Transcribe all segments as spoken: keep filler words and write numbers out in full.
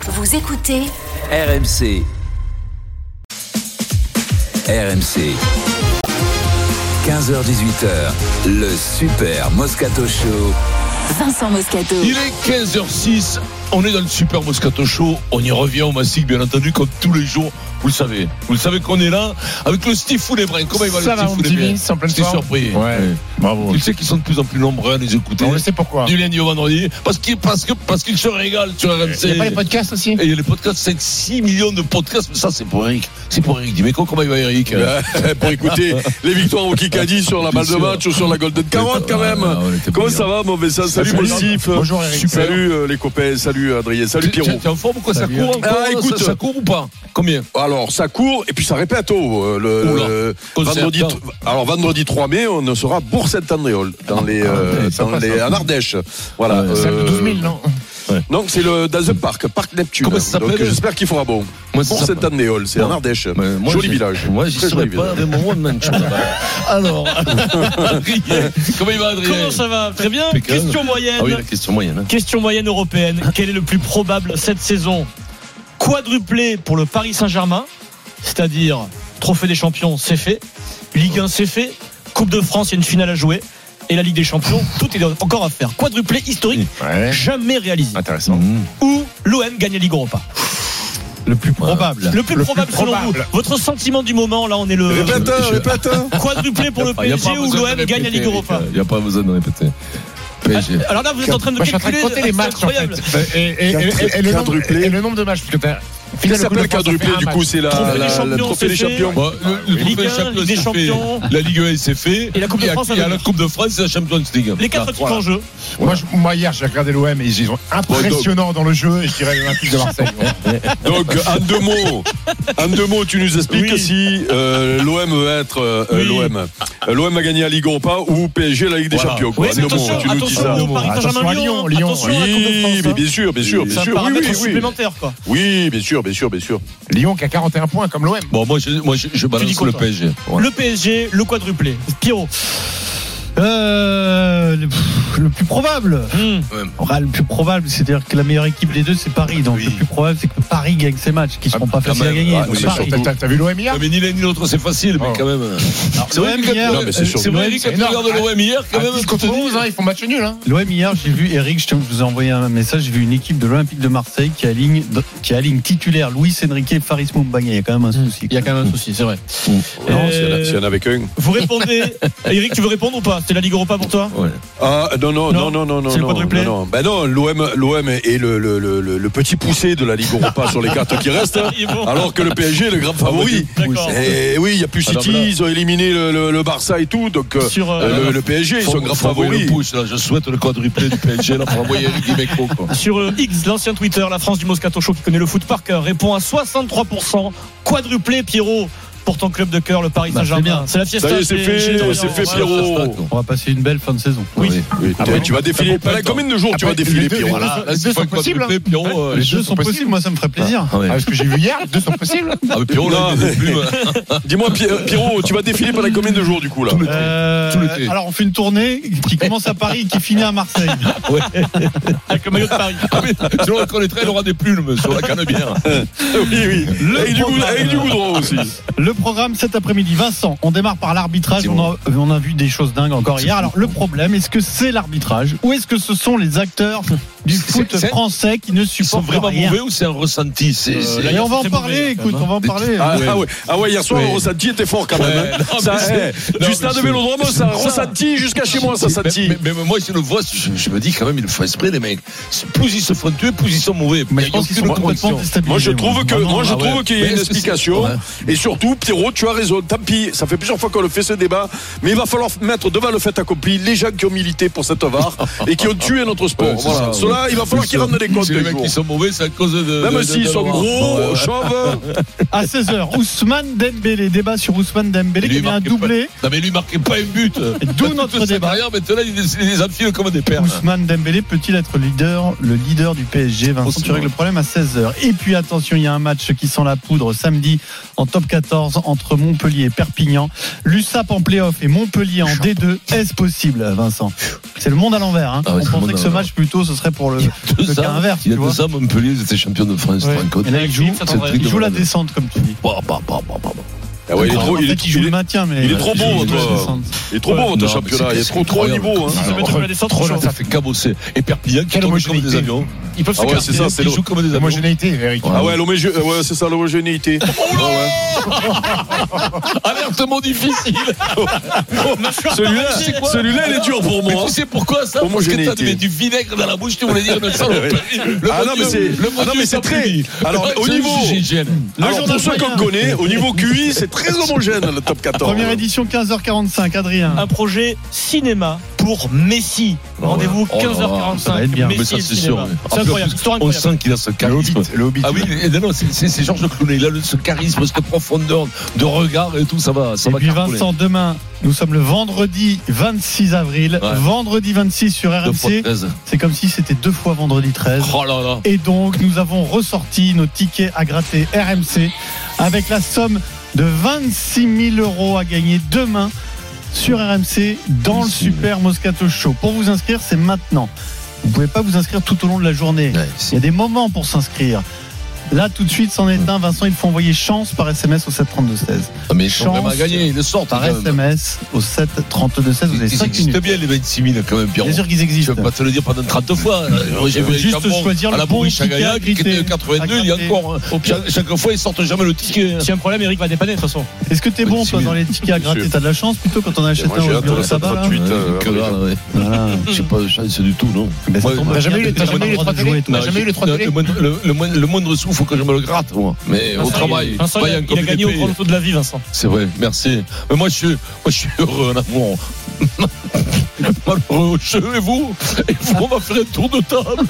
Vous écoutez R M C. R M C. quinze heures dix-huit heures, le Super Moscato Show. Vincent Moscato. Il est quinze heures six, on est dans le Super Moscato Show, on y revient au Massic bien entendu comme tous les jours, vous le savez, vous le savez qu'on est là avec le Stifou les Brins. Comment il va ça le Stifou les Brins? C'est en pleine J'étais forme. surpris. Ouais, ouais. Bravo. Tu sais qu'ils sont de plus en plus nombreux à les écouter. On sait pourquoi. Du lundi au vendredi, parce qu'ils parce que parce qu'ils se régalent sur R M C. Il n'y a pas les podcasts aussi? Et il y a les podcasts, cinq six millions de podcasts, mais ça c'est pour Eric. C'est pour Eric Dimeco. Comment il va Eric? Pour écouter les victoires au Kikadi sur la balle de match ou sur la Golden Carotte quand même. Ah, ouais, Comment ça va mon Vincent? Salut mon Stif. Bonjour Eric. Salut euh, les copains, salut Adrien, salut Pierrot. T'es en forme ou quoi? Ça Salut, court Eric. encore? Ah, écoute, ça, ça court ou pas? Combien? Alors ça court et puis ça répète oh, euh, le, Oula, le concert, vendredi. non. Alors vendredi trois mai, on sera Bourg-Saint-Andréol dans les euh, sympa, dans les ça. en Ardèche. Voilà. Ouais, C'est euh, douze mille, non? Non, c'est le dans un parc, parc Neptune. Comment ça Donc s'appelle? j'espère qu'il fera bon. Moi, ça Bourg-Saint-Andréol, c'est Bon. en Ardèche. Ouais, moi, Joli j'y- village. Moi, j'y Très serais joli pas village. avec mon one man show. Alors, Adrien, comment il va Adrien? Comment ça va? Très bien. Impeccable. Question moyenne. Ah oui, la question moyenne. Hein. Question moyenne européenne. Quel est le plus probable cette saison? Quadruplé pour le Paris Saint-Germain, c'est-à-dire Trophée des Champions, c'est fait. Ligue un, c'est fait. Coupe de France, il y a une finale à jouer. Et la Ligue des Champions, tout est encore à faire. Quadruplé historique, Ouais. jamais réalisé. Intéressant. Mmh. Ou l'O M gagne la Ligue Europa. Le plus probable. Le plus Le probable plus selon probable. vous. Votre sentiment du moment, là, on est le Répète, hein, répète. hein. quadruplé pour le Il y a P S pas G ou besoin l'O de M gagne la répéter, Ligue Europa. Eric. Il n'y a pas besoin de répéter. P S G. Alors là, vous êtes en train de Moi, je suis en train de calculer. compter les c'est matchs en incroyable. fait. Et, et, et, et, et, le nombre, Quadruplé. et le nombre de matchs. Parce que t'as Qu'est-ce que s'appelle quadruplé du coup? C'est la, Trophée des la, la champions, trophée des c'est fait. champions. Bon, le, le Ligue trophée un, champion, Ligue des c'est fait. champions. La Ligue un, c'est fait. Et la Coupe de Il y a- France, Il y a ça la veut Coupe de France et la Champions League. Les quatre Là, titres en jeu. Moi, je- moi, hier, j'ai regardé l'O M et ils sont impressionnants dans le jeu. Et je dirais l'Olympique de Marseille. Donc, en deux mots, en deux mots, tu nous expliques Oui. si euh, l'O M va être euh, Oui. l'O M. Euh, L'O M a gagné la Ligue Europa ou P S G la Ligue des Voilà. Champions. Quoi. Oui, En mais deux mots, attention, tu nous dis ça. attention au Paris Attention à Saint-Germain, Lyon, Lyon. attention à la Coupe de Oui, France. mais hein. bien sûr, bien sûr, C'est bien un sûr. Oui, paramètre oui, oui. supplémentaire, quoi. Oui, bien sûr, bien sûr, bien sûr. Lyon qui a quarante et un points comme l'O M. Bon, moi, je, moi, je, je dis balance quoi, le toi P S G. Ouais. Le P S G, le quadruplé. Pierrot. Euh, le, pff, le plus probable. Mmh. Enfin, le plus probable, c'est-à-dire que la meilleure équipe des deux, c'est Paris. Donc Oui. le plus probable, c'est que Paris gagne ses matchs, qui seront Ah, pas quand faciles à même. gagner. Ah, Donc, oui, Paris. T'as- t'as- T'as vu l'O M hier? Non, mais ni l'un ni l'autre, c'est facile, mais Oh. quand même. C'est vrai, Eric, hier, Non, mais c'est sûr. C'est vrai, l'O M, Eric, c'est quand tu énorme. regardes l'O M hier, quand À même. dix tu contre te dis- onze, hein, ils font match nul. Hein. L'O M hier, j'ai vu Eric, je te- je vous ai envoyé un message, j'ai vu une équipe de l'Olympique de Marseille qui aligne, qui aligne titulaire Luis Enrique et Faris Moumbagna. Il y a quand même un souci. Il y a quand même un souci, c'est vrai. Non, Euh, s'il y en a- s'il y en avait qu'un. Vous répondez. Eric, tu veux répondre ou pas? C'est la Ligue Europa pour toi? Ouais. Ah non non Non, non non non c'est le non quadruplé. non non ben non l'O M l'O M est le le le le, le petit poussé de la Ligue Europa sur les cartes qui restent Ils vont- alors que le P S G est le grand favori. D'accord. Et oui il y a plus Ah, non, City mais là- ils ont éliminé le, le, le Barça et tout donc euh, Sur, euh, euh, le, le P S G ils sont grands Faut envoyer favoris. le pouce, là. Je souhaite le quadruplé du P S G là, pour envoyer Eric Dimeco. quoi. Sur le X, l'ancien Twitter, la France du Moscato Show qui connaît le foot par cœur, répond à soixante-trois pour cent. Quadruplé, Pierrot, pour ton club de cœur, le Paris Bah, c'est Saint-Germain. bien. C'est la fiesta. Ça y est, c'est chez- fait, chez les Dorians. c'est fait, Voilà. Pierrot. On va passer une belle fin de saison. Oui. Oui, Après, tu vas défiler. Pendant combien de jours tu vas Après, défiler les deux- Pierrot les deux- Voilà, là, les c'est deux pas sont le possibles. quadruplé, Pierrot. euh, Les deux sont possibles, moi ça me ferait plaisir. Ah, ouais. Ah, parce que j'ai vu hier, les deux sont possibles. Ah, mais Pierrot, là, Non, il est des plumes. Dis-moi Pi- Pierrot tu vas défiler pendant combien de jours du coup là? Euh, Tout l'été. alors on fait une tournée qui commence à Paris et qui finit à Marseille. Avec le maillot de Paris. Ah, mais si on le connaîtrait, il aura des plumes sur la canebière. Oui oui avec du, goût, avec du goudron aussi. Le programme cet après-midi. Vincent, on démarre par l'arbitrage. On a, on a vu des choses dingues encore hier. Alors le problème, est-ce que c'est l'arbitrage ou est-ce que ce sont les acteurs du foot c'est- français qui ne Ils sont supportent vraiment rien? mauvais ou c'est un ressenti? C'est. c'est- Et on va en c'est parler, mauvais, écoute, quand même, on va en parler. Ah, Ouais. ah ouais, ah ouais, hier soir, Ouais. le ressenti était fort quand même. Ouais, hein. non, Ça, mais c'est- eh, non, du stade mais de c'est- Vélodrome, ça a ressenti jusqu'à chez moi, ça Mais, senti. mais, mais moi, si je le vois, je, je me dis quand même, ils le font exprès, les mecs. C'est- Plus ils se font tuer, plus ils sont mauvais. Mais Il y je a pense qu'ils aucune sont complètement conviction. déstabilisés. Moi, je trouve que, Vraiment, moi, je ah ouais. trouve qu'il y a Mais une est-ce que c'est- explication. ouais. Et surtout, Pierrot, tu as raison. Tant pis, ça fait plusieurs fois qu'on le fait ce débat. Mais il va falloir mettre devant le fait accompli les gens qui ont milité pour cette V A R et qui ont tué notre sport. Ouais, c'est Voilà. ça, Ceux-là, il va falloir qu'ils rendent des comptes. C'est les un mecs jour. qui sont mauvais, c'est à cause de. de- Même de- s'ils de- sont de- gros, Ouais, ouais. chauves. À seize heures, Ousmane Dembélé, débat sur Ousmane Dembélé Lui, qui il vient un marquait doublé. pas- Non, mais lui, il marquait pas un but. D'où notre Toute sa débat. carrière, maintenant, il les, il les affile comme des perles. Ousmane Dembélé peut-il être leader, le leader du P S G? Vincent, Possible. tu règles le problème à seize heures. Et puis attention, il y a un match qui sent la poudre samedi en top quatorze entre Montpellier et Perpignan. L'U S A P en play-off et Montpellier en D deux. Est-ce possible, Vincent? C'est le monde à l'envers. Hein. Ah ouais, On c'est le monde pensait que à ce l'envers. match plutôt ce serait pour pour le, Deux le cas ans, inverse. il y a tu vois. deux ans, Montpellier, ils étaient champions de France. Ouais. tu te rends compte Et là, il joue, Ça C'est le truc il de joue la malade. descente, comme tu dis. Bah, bah, bah, bah, bah, bah. Ah ouais, il est En trop, il fait, est, il joue il le est- maintien, mais il est trop il bon, joue votre- la descente. il est trop bon, votre Non, championnat. mais Il est c'est trop, trop haut incroyable. niveau. Hein. Ils se mettent sur la descente, Trop chaud. là, ça fait cabosser. Et Perpignan qui Quelle tombe comme homogénéité. des avions. Ils peuvent se Ah ouais, casser. c'est ça, c'est Ils le- jouent comme des avions. L'homogénéité, Eric. Ah ouais, l'homogé- ouais, c'est ça, l'homogénéité. Ah ouais. Alertement difficile. Celui-là, C'est quoi celui-là, il est dur pour Mais moi. tu sais pourquoi ça? Parce que Homogénéité. t'as mis du vinaigre dans la bouche, tu voulais dire une saloperie. Le Ah bon non, mais Dieu- c'est- le bon ah non, Dieu mais c'est t'a très- puni. alors, au C'est niveau- hygiène. Le Alors, journal pour ceux qu'on moyen. connaît, au niveau Q I, c'est très homogène, le top quatorze. Première édition, quinze heures quarante-cinq. Adrien. Un projet cinéma pour Messi. Rendez-vous Oh là là, quinze heures quarante-cinq. ça va être bien. Messi Mais ça, et c'est cinéma. sûr. C'est incroyable. Histoire On incroyable. sent qu'il a ce Le charisme. Hobbit. Le Hobbit. Ah oui, et non, c'est- c'est c'est Georges Clooney. Il a le- ce charisme, cette profondeur de regard et tout, ça va, ça Et va puis cartonner. Vincent, demain, nous sommes le vendredi vingt-six avril. Ouais. Vendredi vingt-six sur Deux fois R M C. treize. C'est comme si c'était deux fois vendredi treize. Oh là là. Et donc, nous avons ressorti nos tickets à gratter R M C avec la somme de vingt-six mille euros à gagner demain sur R M C dans le vingt-six mille. Super Moscato Show. Pour vous inscrire, c'est maintenant. Vous ne pouvez pas vous inscrire tout au long de la journée. Ouais, Il y a des moments pour s'inscrire. Là, tout de suite, c'en est un. Vincent, il faut envoyer chance par S M S au sept trente-deux seize. Ah, mais ils sont Chance vraiment à gagner, ils le sortent. Par quand même. S M S au sept trente-deux seize. Vous avez Ils cinq existent minutes. bien les vingt-six mille quand même, Pierrot. Bien sûr qu'ils Je existent. ne vais pas te le dire pendant trente fois. Moi, j'ai Il faut vu juste Chambon choisir à le la bon bourriche à ticket à Gaillac, qui était gratter. quatre-vingt-deux, il y a encore. hein. Au pire, Chaque, chaque fois, ils sortent jamais le ticket. s'il y a un problème, Eric va dépanner de toute façon. Est-ce que t'es bon, toi, dans les tickets à gratter? Sûr. T'as de la chance plutôt quand on achète Moi, un j'ai au hâte bureau de de la sabbat, là trente-huit. Euh, que dalle, ouais. Voilà. J'ai pas de chance du tout, non. Ben, ça Ouais, tombe t'as bien. jamais eu les- t'as On a jamais eu le les droit trois de télés jouer, toi. T'as jamais eu les trois le, télés le, moindre, le, le moindre- le moindre sou, faut que je me le gratte, moi. Mais au Vincent, travail. Vincent, pas il a, un il a gagné au comité. grand loto de la vie, Vincent. C'est vrai, merci. Mais moi, je suis, moi, je suis heureux en amour. Malheureux au jeu, et vous? Et vous, on va faire un tour de table.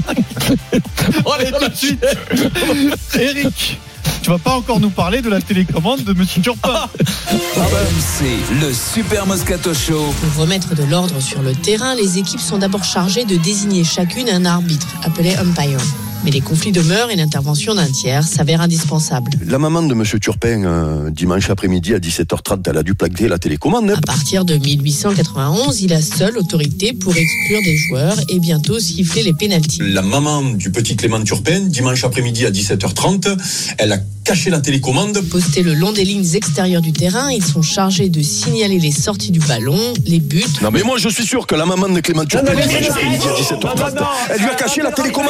Allez, tout de suite. Eric, tu vas pas encore nous parler de la télécommande de Monsieur Turpin. R M C, le Super Moscato Show. Pour remettre de l'ordre sur le terrain, les équipes sont d'abord chargées de désigner chacune un arbitre, appelé umpire. Mais les conflits demeurent et l'intervention d'un tiers s'avère indispensable. La maman de M. Turpin, euh, dimanche après-midi à dix-sept heures trente, elle a dû plaquer la télécommande. hein. À partir de mille huit cent quatre-vingt-onze, il a seule autorité pour exclure des joueurs et bientôt siffler les pénaltys. La maman du petit Clément Turpin, dimanche après-midi à dix-sept heures trente, elle a caché la télécommande. Postés le long des lignes extérieures du terrain, ils sont chargés de signaler les sorties du ballon, les buts. Non, mais moi, je suis sûr que la maman de Clément Turpin, dimanche après-midi à dix-sept heures trente, elle lui a caché la télécommande.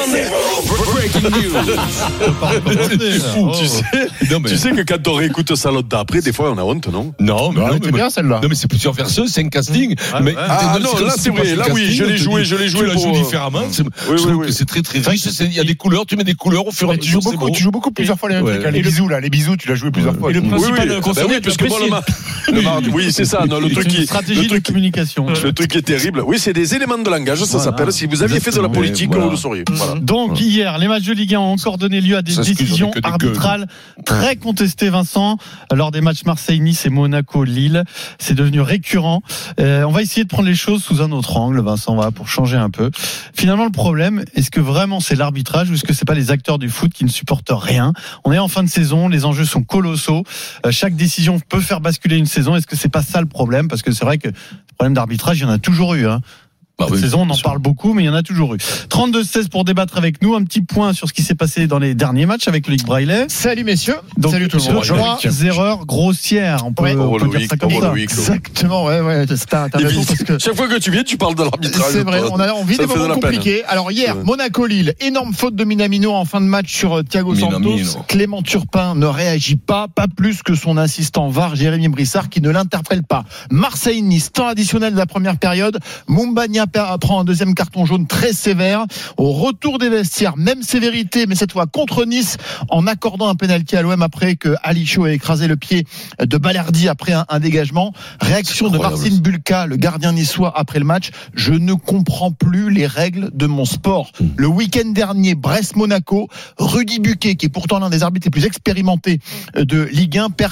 C'est fou, Oh. tu sais. Non, mais, Tu sais que quand on réécoute ça l'autre d'après, des fois on a honte, non? non, mais, Non, non, elle était mais- bien celle-là. non, mais c'est plusieurs versions, c'est un casting. mais, Ah, non, comme là, si c'est tu vrai. passes Là, le oui, casting, je l'ai on te joué, dit, je l'ai joué Tu la pour, joues euh, différemment. C'est- oui, je trouve oui. que c'est très, très riche. C'est- Il y a des couleurs, tu mets des couleurs au fur et à Tu joues mesure. c'est beaucoup, beau. tu joues beaucoup plusieurs fois les mêmes Ouais. trucs. hein. Les Et le- bisous, là, les bisous, tu l'as joué plusieurs fois. Et le Oui, oui, principal ben concerné oui, est puisque bon, le, apprécié. ma- le mardi, oui, c'est ça. Non, le truc C'est une qui, stratégie le de truc, communication. le truc qui est terrible. Oui, c'est des éléments de langage, ça Voilà. s'appelle. Si vous aviez fait de la Exactement. politique, Voilà. vous le sauriez. Voilà. Donc hier, les matchs de Ligue un ont encore donné lieu à des Ça, c'est qu'ils ont décisions que des arbitrales très contestées, Vincent, lors des matchs Marseille-Nice et Monaco-Lille. C'est devenu récurrent. Euh, on va essayer de prendre les choses sous un autre angle, Vincent, va pour changer un peu. Finalement, le problème, est-ce que vraiment c'est l'arbitrage ou est-ce que c'est pas les acteurs du foot qui ne supportent rien? On est en fin de saison, les enjeux sont colossaux. Euh, chaque décision peut faire basculer une saison. Est-ce que c'est pas ça le problème? Parce que c'est vrai que le problème d'arbitrage, il y en a toujours eu, hein. Bah Cette oui, saison, on en bien sûr. parle beaucoup, mais il y en a toujours eu. trente-deux seize pour débattre avec nous. Un petit point sur ce qui s'est passé dans les derniers matchs avec Loïc Braillet. Salut messieurs. Donc, Salut tout le monde. trois erreurs grossières. On peut, Ouais. on peut Bravo, dire Loïc, ça comme bravo, ça. Loïc. Exactement, ouais, ouais, t'as t'as Et raison puis, parce que. chaque fois que tu viens, tu parles de l'arbitrage. C'est vrai, on a envie Ça des fait de moments la peine. compliqués. Alors hier, Ouais. Monaco-Lille, énorme faute de Minamino en fin de match sur euh, Thiago Minamino. Santos. Clément Turpin ne réagit pas, pas plus que son assistant V A R, Jérémy Brissard, qui ne l'interpelle pas. Marseille-Nice, temps additionnel de la première période. Mumbagna per- prend un deuxième carton jaune très sévère. Au retour des vestiaires, même sévérité, mais cette fois contre Nice, en accordant un pénalty à l'O M après que Ali Chaud ait écrasé le pied de Balerdi après un, un dégagement. Réaction de Incroyable. Marcin Bulka, le gardien niçois, après le match. Je ne comprends plus les règles de mon sport. Le week-end dernier, Brest-Monaco, Rudy Buquet, qui est pourtant l'un des arbitres les plus expérimentés de Ligue un, perd complètement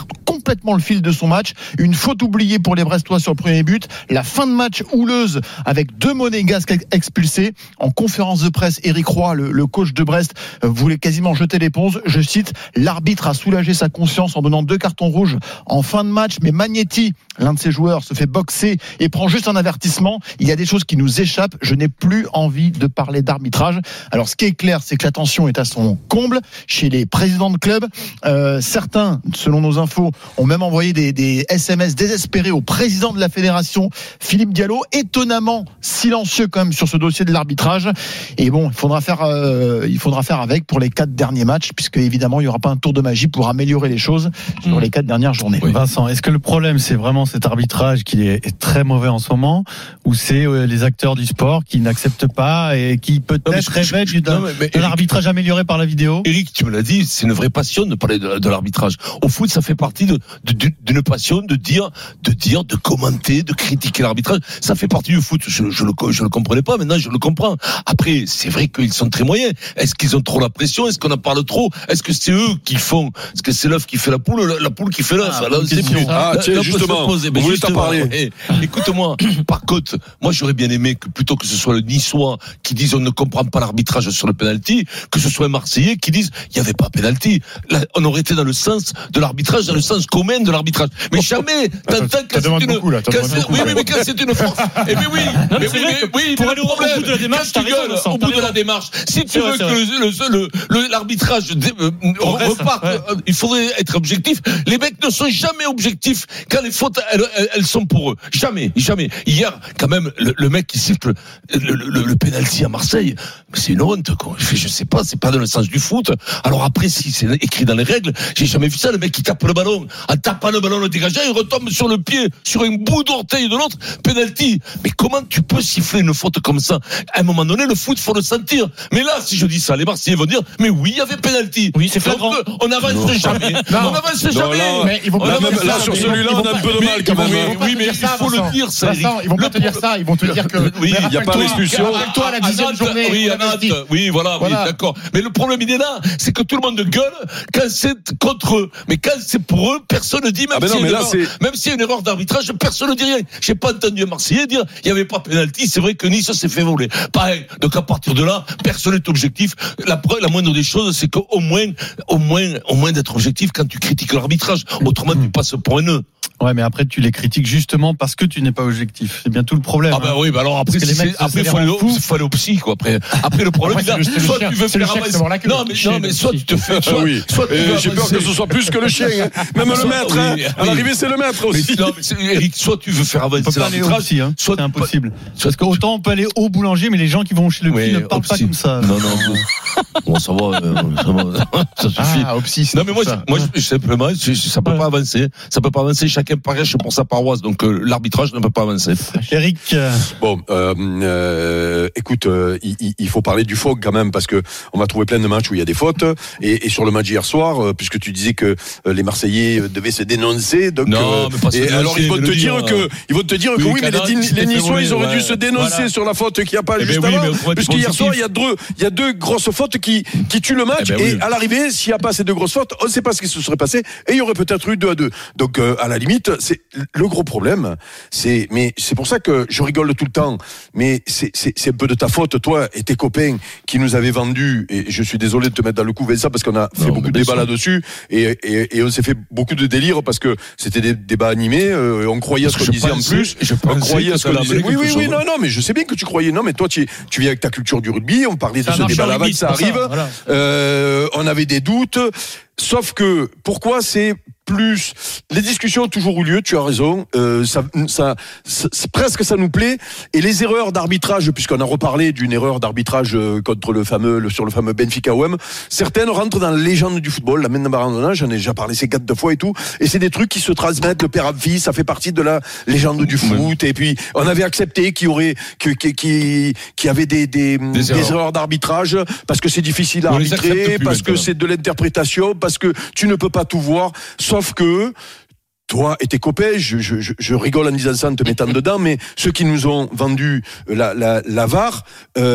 complètement le fil de son match. Une faute oubliée pour les Brestois sur le premier but. La fin de match houleuse avec deux monégasques expulsés. En conférence de presse, Éric Roy, le, le coach de Brest, euh, voulait quasiment jeter l'éponge. Je cite, l'arbitre a soulagé sa conscience en donnant deux cartons rouges en fin de match, mais Magnetti, l'un de ses joueurs, se fait boxer et prend juste un avertissement. Il y a des choses qui nous échappent. Je n'ai plus envie de parler d'arbitrage. Alors, ce qui est clair, c'est que la tension est à son comble chez les présidents de club. Euh, certains, selon nos infos, ont même envoyé des, des S M S désespérés au président de la fédération, Philippe Diallo, étonnamment silencieux quand même sur ce dossier de l'arbitrage. Et bon, il faudra faire, euh, il faudra faire avec pour les quatre derniers matchs, puisque évidemment, il n'y aura pas un tour de magie pour améliorer les choses sur les quatre dernières journées. Oui. Vincent, est-ce que le problème, c'est vraiment cet arbitrage qui est, est très mauvais en ce moment, ou c'est euh, les acteurs du sport qui n'acceptent pas et qui peut-être rêveraient de l'arbitrage amélioré par la vidéo? Eric, tu me l'as dit, c'est une vraie passion de parler de, de l'arbitrage. Au foot, ça fait partie de, de, de, d'une passion de dire, de dire, de commenter, de critiquer l'arbitrage. Ça fait partie du foot. Je, je le, je le comprenais pas. Maintenant, je le comprends. Après, c'est vrai qu'ils sont très moyens. Est-ce qu'ils ont trop la pression? Est-ce qu'on en parle trop? Est-ce que c'est eux qui font? Est-ce que c'est l'œuf qui fait la poule, la, la poule qui fait l'œuf? Ah, là, c'est plus. Ah, tiens, là, justement. Poser, on voulait t'en parler. Eh, écoute-moi. Par contre, moi, j'aurais bien aimé que plutôt que ce soit le Niçois qui dise on ne comprend pas l'arbitrage sur le penalty, que ce soit un Marseillais qui dise il n'y avait pas penalty. Là, on aurait été dans le sens de l'arbitrage, dans le sens commun de l'arbitrage. Mais jamais, t'entends que c'est une, beaucoup, là, quand c'est, beaucoup, oui, oui, mais quand c'est une force. Eh bien oui, non, mais c'est oui, vrai mais, oui, pour mais aller le au problème, bout de la démarche, quand tu t'as raison, gueules Vincent, au bout t'as de la raison. démarche, si tu C'est veux vrai, que le, le, le, le, l'arbitrage euh, reparte, ouais. euh, il faudrait être objectif. Les mecs ne sont jamais objectifs quand les fautes, elles, elles, elles sont pour eux. Jamais, jamais. Hier, quand même, le, le mec qui siffle le, le, le, le penalty à Marseille, c'est une honte, quoi. Je, je sais pas, c'est pas dans le sens du foot. Alors après, si c'est écrit dans les règles, j'ai jamais vu ça. Le mec qui tape le ballon, en tapant le ballon, le dégageant, il retombe sur le pied, sur un bout d'orteil de l'autre, penalty. Mais comment tu peux siffler une faute comme ça? À un moment donné, le foot, faut le sentir. Mais là, si je dis ça, les Marseillais vont dire, mais oui, il y avait penalty. Oui, c'est flagrant. Donc, on n'avance non. jamais. Non. On n'avance Non, jamais. là, Mais ils vont là, pas même, dire là ça, sur mais celui-là, ils vont on a pas- un peu de mais mal ils quand vont- même. mais- oui, mais il faut le dire, ça, Eric. Vincent, ils vont pas Le te dire pro- ça, ils vont te dire que. Oui, mais il y a pas rappelle-toi l'expulsion. qu'à- Rappelle-toi à la dixième Nantes, journée. oui, à on avait dit. Nantes, oui, voilà, Voilà. oui, d'accord. Mais le problème, il est là, c'est que tout le monde gueule quand c'est contre eux. Mais quand c'est pour eux, personne ne dit, même Ah ben s'il non, y a mais une là, erreur- c'est- même s'il y a une erreur d'arbitrage, personne ne dit rien. J'ai pas entendu un Marseillais dire, il n'y avait pas pénalty. C'est vrai que Nice s'est fait voler. Pareil. Donc, à partir de là, personne n'est objectif. La preuve, la moindre des choses, c'est qu'au moins, au moins, au moins d'être objectif quand tu critiques l'arbitrage. Autrement, tu passes pour un nœud. Ouais, mais après, tu les critiques justement parce que tu n'es pas objectif. C'est bien tout le problème. Ah bah hein. oui, bah alors après, Parce que les c'est- mecs se après, faut aller, au, fous. faut aller au psy, quoi. Après, après le problème, Après, c'est là, le- c'est le soit chien. tu veux C'est le faire chien qui avancer. se mord la queue. Non, mais, non, mais soit tu te fais, Ah soit, oui. soit tu Et veux j'ai peur avancer. que ce soit plus que le chien. Hein. Même le Soit- maître. oui, hein. oui. À l'arrivée, c'est le maître Mais, aussi. non, mais c'est- Eric, soit tu veux faire On peut avancer pas aller au l'arbitrage, psy, hein. soit C'est impossible. soit Parce qu'autant on peut aller au boulanger, mais les gens qui vont chez le psy Oui, ne parlent au pas psy. comme ça. Non, non. Bon, ça va, euh, ça va, ça suffit. Ah, au psy, c'est Non, mais moi, ça. je- moi, je- simplement, je- je- ça peut pas avancer. Ça peut pas avancer. Chacun prêche pour sa paroisse. Donc, euh, l'arbitrage ne peut pas avancer. Eric, euh, Bon, euh, euh, écoute, euh, il, il faut parler du F O G quand même parce que on va trouver plein de matchs où il y a des fautes. Et, et sur le match hier soir, euh, puisque tu disais que euh, les Marseillais euh, devaient se dénoncer, donc Non, euh, mais pas se et dénoncer, alors ils vont mais te le dire dire, que ils vont te dire que oui, oui, mais les, Canal, les, c'était les fait Niçois voler, ils auraient ouais. dû se dénoncer Voilà. sur la faute qu'il n'y a pas Eh juste ben oui, avant, mais on pourrait être puisque hier positif. soir il y a deux il y a deux grosses fautes qui qui tuent le match Eh ben et oui. à l'arrivée s'il n'y a pas ces deux grosses fautes, on ne sait pas ce qui se serait passé et il y aurait peut-être eu deux à deux. Donc euh, à la limite, c'est le gros problème, c'est mais c'est pour ça que je rigole tout le temps, mais c'est c'est c'est un peu de ta faute toi et tes copains qui nous avaient vendu, et je suis désolé de te mettre dans le coup Vincent parce qu'on a fait Non, beaucoup de mais bien débats sûr. là-dessus et, et et on s'est fait beaucoup de délires parce que c'était des débats animés, euh, on croyait à ce Parce qu'on que je disait en pensais- plus, je on pensais croyait que à ce ça qu'on allait disait. amener Oui oui quelque oui chose. non non mais je sais bien que tu croyais, non mais toi tu tu viens avec ta culture du rugby, on parlait de Ça ce marche en débat là-bas rugby, que ça c'est pour ça, arrive, voilà. euh, on avait des doutes, sauf que pourquoi c'est plus les discussions ont toujours eu lieu, tu as raison, euh, ça, ça, ça c'est presque ça nous plaît, et les erreurs d'arbitrage, puisqu'on a reparlé d'une erreur d'arbitrage euh, contre le fameux le, sur le fameux Benfica O M, certaines rentrent dans la légende du football, la main de Maradona, j'en ai déjà parlé ces quatre deux fois et tout, et c'est des trucs qui se transmettent de père à fils, ça fait partie de la légende du foot, et puis on avait accepté qu'il y aurait que, que, qui qui avait des des, des, Des erreurs. erreurs d'arbitrage parce que c'est difficile à On les accepte arbitrer, plus parce que maintenant. c'est de l'interprétation, parce que tu ne peux pas tout voir, sauf que toi et tes copains, je, je, je- je rigole en disant ça en te mettant dedans, mais ceux qui nous ont vendu la, la, la V A R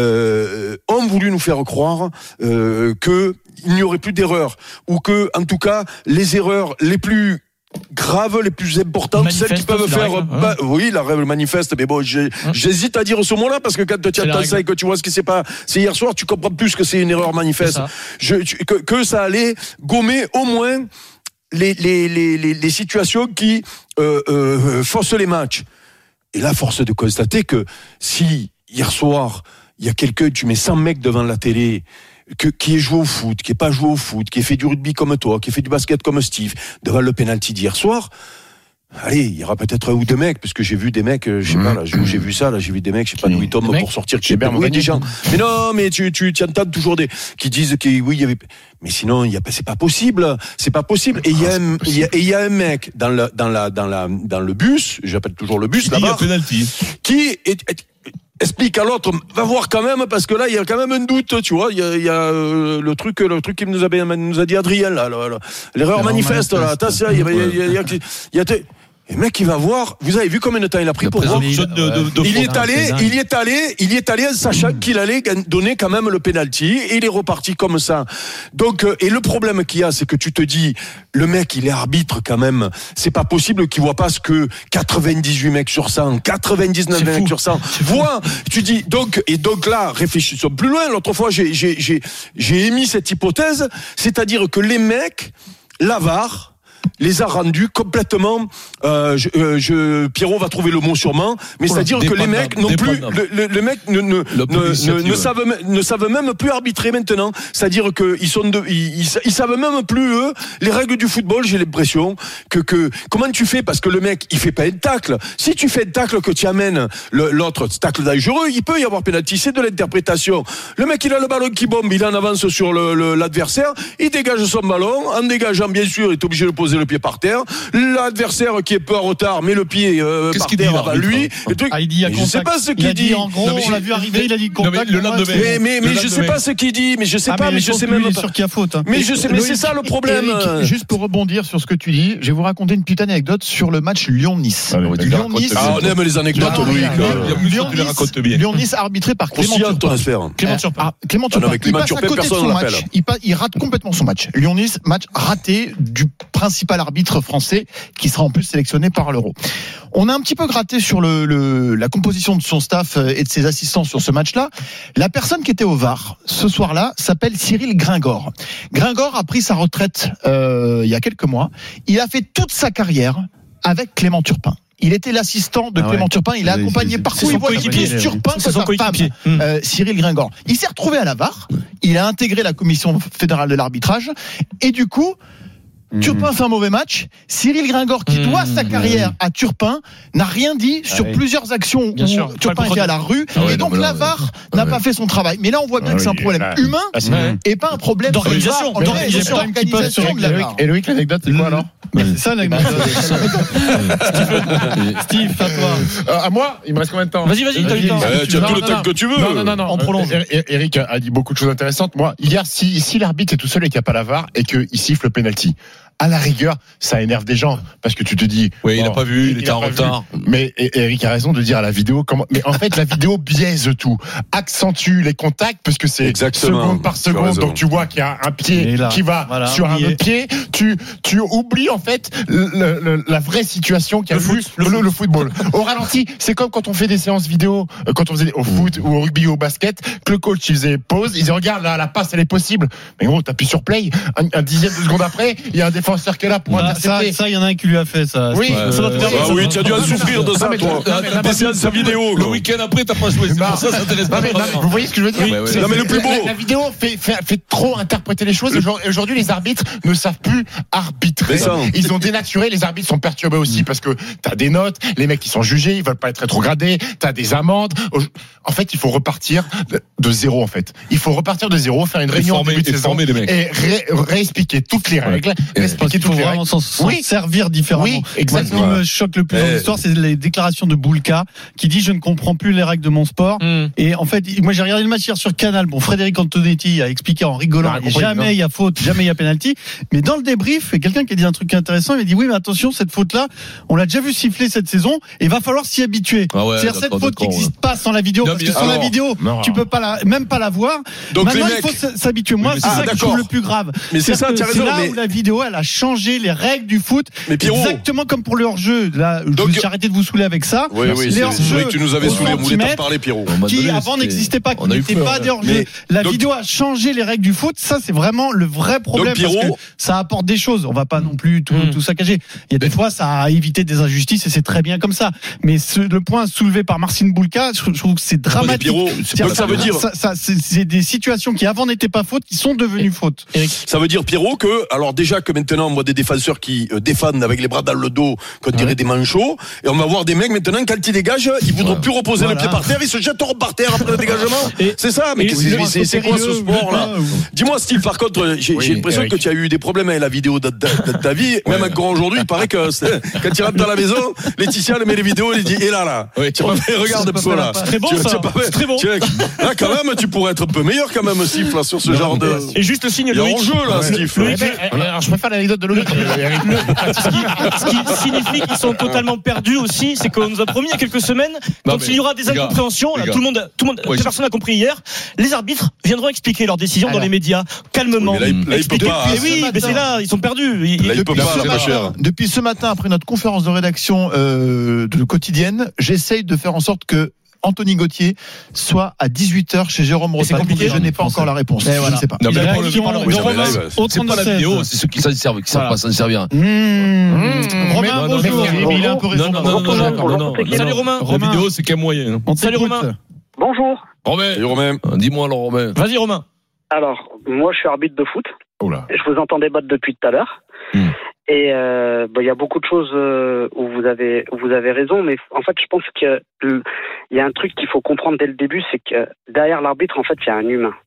euh, ont voulu nous faire croire euh, que il n'y aurait plus d'erreurs, ou que, en tout cas, les erreurs les plus graves, les plus importantes, Manifeste, celles qui peuvent c'est la faire. règle, hein. Bah, oui, la règle manifeste, mais bon, j'ai, Hein. j'hésite à dire ce mot-là parce que quand tu attends ça et que tu vois ce qui s'est pas, c'est hier soir, tu comprends plus que c'est une erreur manifeste. Je, tu, que, que ça allait gommer au moins les, les, les, les, les situations qui euh, euh, faussent les matchs. Et là, force est de constater que si hier soir, il y a quelqu'un, tu mets cent mecs devant la télé, que, qui est joué au foot, qui est pas joué au foot, qui est fait du rugby comme toi, qui est fait du basket comme Steve, devant le penalty d'hier soir, allez, il y aura peut-être un ou deux mecs, parce que j'ai vu des mecs, je sais pas, là, où j'ai vu ça, là, j'ai vu des mecs, je sais pas d'où ils tombent pour sortir, qui est oui, des gens. Mais non, mais tu, tu, tu entends toujours des, qui disent que oui, il y avait, mais sinon, il y a, c'est pas possible, c'est pas possible. Et il y a un, il y a, et il y a un mec dans la, dans la, dans la, dans le bus, j'appelle toujours le bus, là-bas, qui est, est, explique à l'autre, va voir quand même, parce que là, il y a quand même un doute, tu vois, il y a, il y a euh, le truc, le truc qu'il nous a, nous a dit Adrien, là, là, là. l'erreur manifeste, là, attention, il y a, il y a, il y a, il y a, il y a et le mec, il va voir. Vous avez vu combien de temps il a pris il pour voir. De, de, de il y est allé, il y est allé, il y est allé en sachant qu'il allait donner quand même le penalty et il est reparti comme ça. Donc, et le problème qu'il y a, c'est que tu te dis, le mec, il est arbitre quand même. C'est pas possible qu'il voit pas ce que quatre-vingt-dix-huit mecs sur cent, quatre-vingt-dix-neuf mecs sur cent voient. Tu dis, donc, et donc là, réfléchissons plus loin. L'autre fois, j'ai, j'ai, j'ai, j'ai émis cette hypothèse. C'est-à-dire que les mecs, la V A R, les a rendus complètement. Euh, je, euh, je, Pierrot va trouver le mot sûrement, mais oh là, c'est-à-dire que les mecs non plus, le, le, le mec ne ne, ne, ne, savent ne savent même plus arbitrer maintenant. C'est-à-dire que ils sont de, ils, ils, ils savent même plus eux les règles du football. J'ai l'impression que que comment tu fais parce que le mec il fait pas un tacle. Si tu fais un tacle que tu amènes le, l'autre tacle dangereux, il peut y avoir pénalty. C'est de l'interprétation. Le mec il a le ballon qui bombe, il en avance sur le, le, l'adversaire, il dégage son ballon, en dégageant bien sûr, il est obligé de poser le pied par terre. L'adversaire qui est peu en retard met le pied euh, par terre avant lui. Ah, il dit à je sais pas ce qu'il dit. En gros, on l'a vu arriver, il a dit contact. Le lendemain. Mais mais, mais je sais pas ce qu'il dit. Mais je sais pas. Mais je sais même pas. Sûr qu'il y a faute. Mais je sais. Mais c'est ça le problème. Juste pour rebondir sur ce que tu dis, je vais vous raconter une petite anecdote sur le match Lyon-Nice. Lyon-Nice. Ah, on aime les anecdotes, Louis. Lyon-Nice arbitré par Clément Turpin. Clément Turpin. Clément Turpin. Il passe à côté de son match. Il rate complètement son match. Lyon-Nice, match raté du principal arbitre français qui sera en plus sélectionné par l'Euro. On a un petit peu gratté sur le, le, la composition de son staff et de ses assistants sur ce match-là. La personne qui était au V A R ce soir-là s'appelle Cyril Gringor. Gringor a pris sa retraite euh, il y a quelques mois. Il a fait toute sa carrière avec Clément Turpin. Il était l'assistant de ah Clément ouais. Turpin. Il a oui, accompagné c'est, partout. Il voit qu'il plus Turpin que sa femme, euh, Cyril Gringor. Il s'est retrouvé à la V A R. Il a intégré la commission fédérale de l'arbitrage. Et du coup, Mmh. Turpin fait un mauvais match. Cyril Gringor, qui mmh. doit sa carrière à Turpin, n'a rien dit sur ah oui. plusieurs actions bien où sûr. Turpin était à la rue. Ah ouais, et donc la V A R n'a ouais. pas fait son travail. Mais là, on voit bien ah que c'est un problème ah humain ah et pas un problème d'organisation. d'organisation, d'organisation de la V A R. Et Loïc, l'anecdote, c'est quoi alors? C'est ça l'anecdote. Steve, à toi. À moi, il me reste combien de temps? Vas-y, vas-y, t'as le temps. Tu as tout le temps que tu veux. Non, non, non, non. On prolonge. Eric a dit beaucoup de choses intéressantes. Moi, hier, si, si l'arbitre est tout seul et qu'il n'y a pas la V A R et qu'il siffle le penalty, à la rigueur, ça énerve des gens parce que tu te dis. Oui, bon, il n'a pas vu, il, il était en retard. Vu. Mais Eric a raison de dire à la vidéo comment. Mais en fait, la vidéo biaise tout, accentue les contacts parce que c'est exactement. Seconde par seconde. Donc tu vois qu'il y a un pied là, qui va voilà, sur un autre pied. Tu tu oublies en fait le, le, la vraie situation qu'il y a le, eu foot, le, le, le football. Au ralenti, c'est comme quand on fait des séances vidéo, quand on faisait au foot ou au rugby ou au basket, que le coach il faisait pause, il disait regarde là la passe elle est possible. Mais gros, t'appuies sur play, un, un dixième de seconde après, il y a un défenseur qui est là pour ah, ça, ça, il y en a un qui lui a fait ça. Oui, ouais, ça euh, ah oui, tu as dû en souffrir de ça, toi. Des séances vidéo. Le week-end après, t'as pas joué. C'est pour ça, ça t'intéresse pas. Vous voyez ce que je veux dire? Non, mais le plus beau. La vidéo fait fait trop interpréter les choses. Aujourd'hui, les arbitres ne savent plus arbitrer. Ils ont dénaturé. Les arbitres sont perturbés aussi parce que t'as des notes. Les mecs qui sont jugés, ils veulent pas être rétrogradés. T'as des amendes. En fait, il faut repartir de zéro. En fait, il faut repartir de zéro, faire une réunion en début de saison et réexpliquer toutes les règles, réexpliquer toutes les règles. S'en oui. servir différemment. Oui, exactement. Moi, ce qui me choque le plus dans l'histoire, c'est les déclarations de Boulka qui dit je ne comprends plus les règles de mon sport. Mm. Et en fait, moi j'ai regardé le match hier sur Canal. Bon, Frédéric Antonetti a expliqué en rigolant ah, jamais il y a faute, jamais il y a penalty. Mais dans le débrief, il y a quelqu'un qui a dit un truc intéressant. Il a dit oui, mais attention, cette faute-là, on l'a déjà vu siffler cette saison et il va falloir s'y habituer. Ah ouais, c'est-à-dire cette faute qui n'existe ouais. pas sans la vidéo, non, parce que sans alors, la vidéo, non. tu peux pas la, même pas la voir. Donc maintenant, il faut s'habituer. Moi, c'est ça que je trouve le plus grave. Mais c'est ça, tu as raison. Là où la vidéo, elle a changer les règles du foot. Mais Pierrot, exactement comme pour le hors-jeu. Là, donc, j'ai arrêté de vous saouler avec ça. Oui, oui, c'est vrai que tu nous avais saoulé. On voulait t'en parler, Pierrot. Qui avant n'existait pas, qui n'était pas des hors-jeu. La donc, vidéo a changé les règles du foot. Ça, c'est vraiment le vrai problème. Donc, Pierrot, parce que ça apporte des choses. On va pas non plus tout, mmh. tout saccager. Il y a des fois, ça a évité des injustices et c'est très bien comme ça. Mais ce, le point soulevé par Marcin Bulka, je, je trouve que c'est dramatique. Pierrot, c'est pas que ça veut dire. Ça, ça, c'est, c'est des situations qui avant n'étaient pas fautes, qui sont devenues fautes. Eric. Ça veut dire, Pierrot, que, alors déjà que maintenant, on voit des défenseurs qui euh, défendent avec les bras dans le dos, qu'on dirait ouais. des manchots, et on va voir des mecs maintenant, quand ils dégagent, ils voudront ouais. plus reposer voilà. le pied par terre, ils se jetteront par terre après le dégagement. Et, c'est ça, mais c'est, c'est, c'est quoi ce sport-là? Dis-moi, Steve, par contre, j'ai, oui, j'ai l'impression Eric. que tu as eu des problèmes avec la vidéo de, de, de, de ta vie, même ouais. encore aujourd'hui, il paraît que quand tu rentres dans la maison, Laetitia, elle met les vidéos, elle dit, et là, là, oui. tu regarde un peu là. C'est très bon, ça. C'est très bon. Là, quand même, tu pourrais être un peu meilleur, quand même, Steve, là, sur ce non, genre de. Et juste le signe, il y a en jeu, là, Steve. Alors, je préfère l'anecdote de Loïc. Ce qui signifie qu'ils sont totalement perdus aussi, c'est qu'on nous a promis il y a quelques semaines, quand il y aura des incompréhensions, là, tout le monde, tout le monde, personne n'a compris hier, les arbitres viendront expliquer leurs décisions dans les médias, calmement. Mais là, il, là, il peut pas. Mais oui, mais c'est là, ils sont perdus. Là, il peut pas, c'est pas cher. Depuis ce matin, après notre conférence de rédaction euh, de quotidienne, j'essaye de faire en sorte que Anthony Gauthier soit à dix-huit heures chez Jérôme Rotta. Je n'ai pas encore la réponse. Je voilà. ne sais pas. Non, mais le, le, le, c'est pas la vidéo, c'est ceux qui s'en servent, qui savent pas s'en servir. Romain, bonjour. Il a un peu raison. Non, non, non, non. Salut Romain. La vidéo, c'est qu'un moyen. Salut Romain. Bonjour. Romain. Salut Romain. Dis-moi alors Romain. Vas-y Romain. Alors, moi je suis arbitre de foot. Oula. Je vous entends débattre depuis tout à l'heure. Hmm. Et il euh, bah, y a beaucoup de choses euh, où vous avez où vous avez raison, mais en fait je pense qu'il y a un truc qu'il faut comprendre dès le début, c'est que derrière l'arbitre en fait il y a un humain.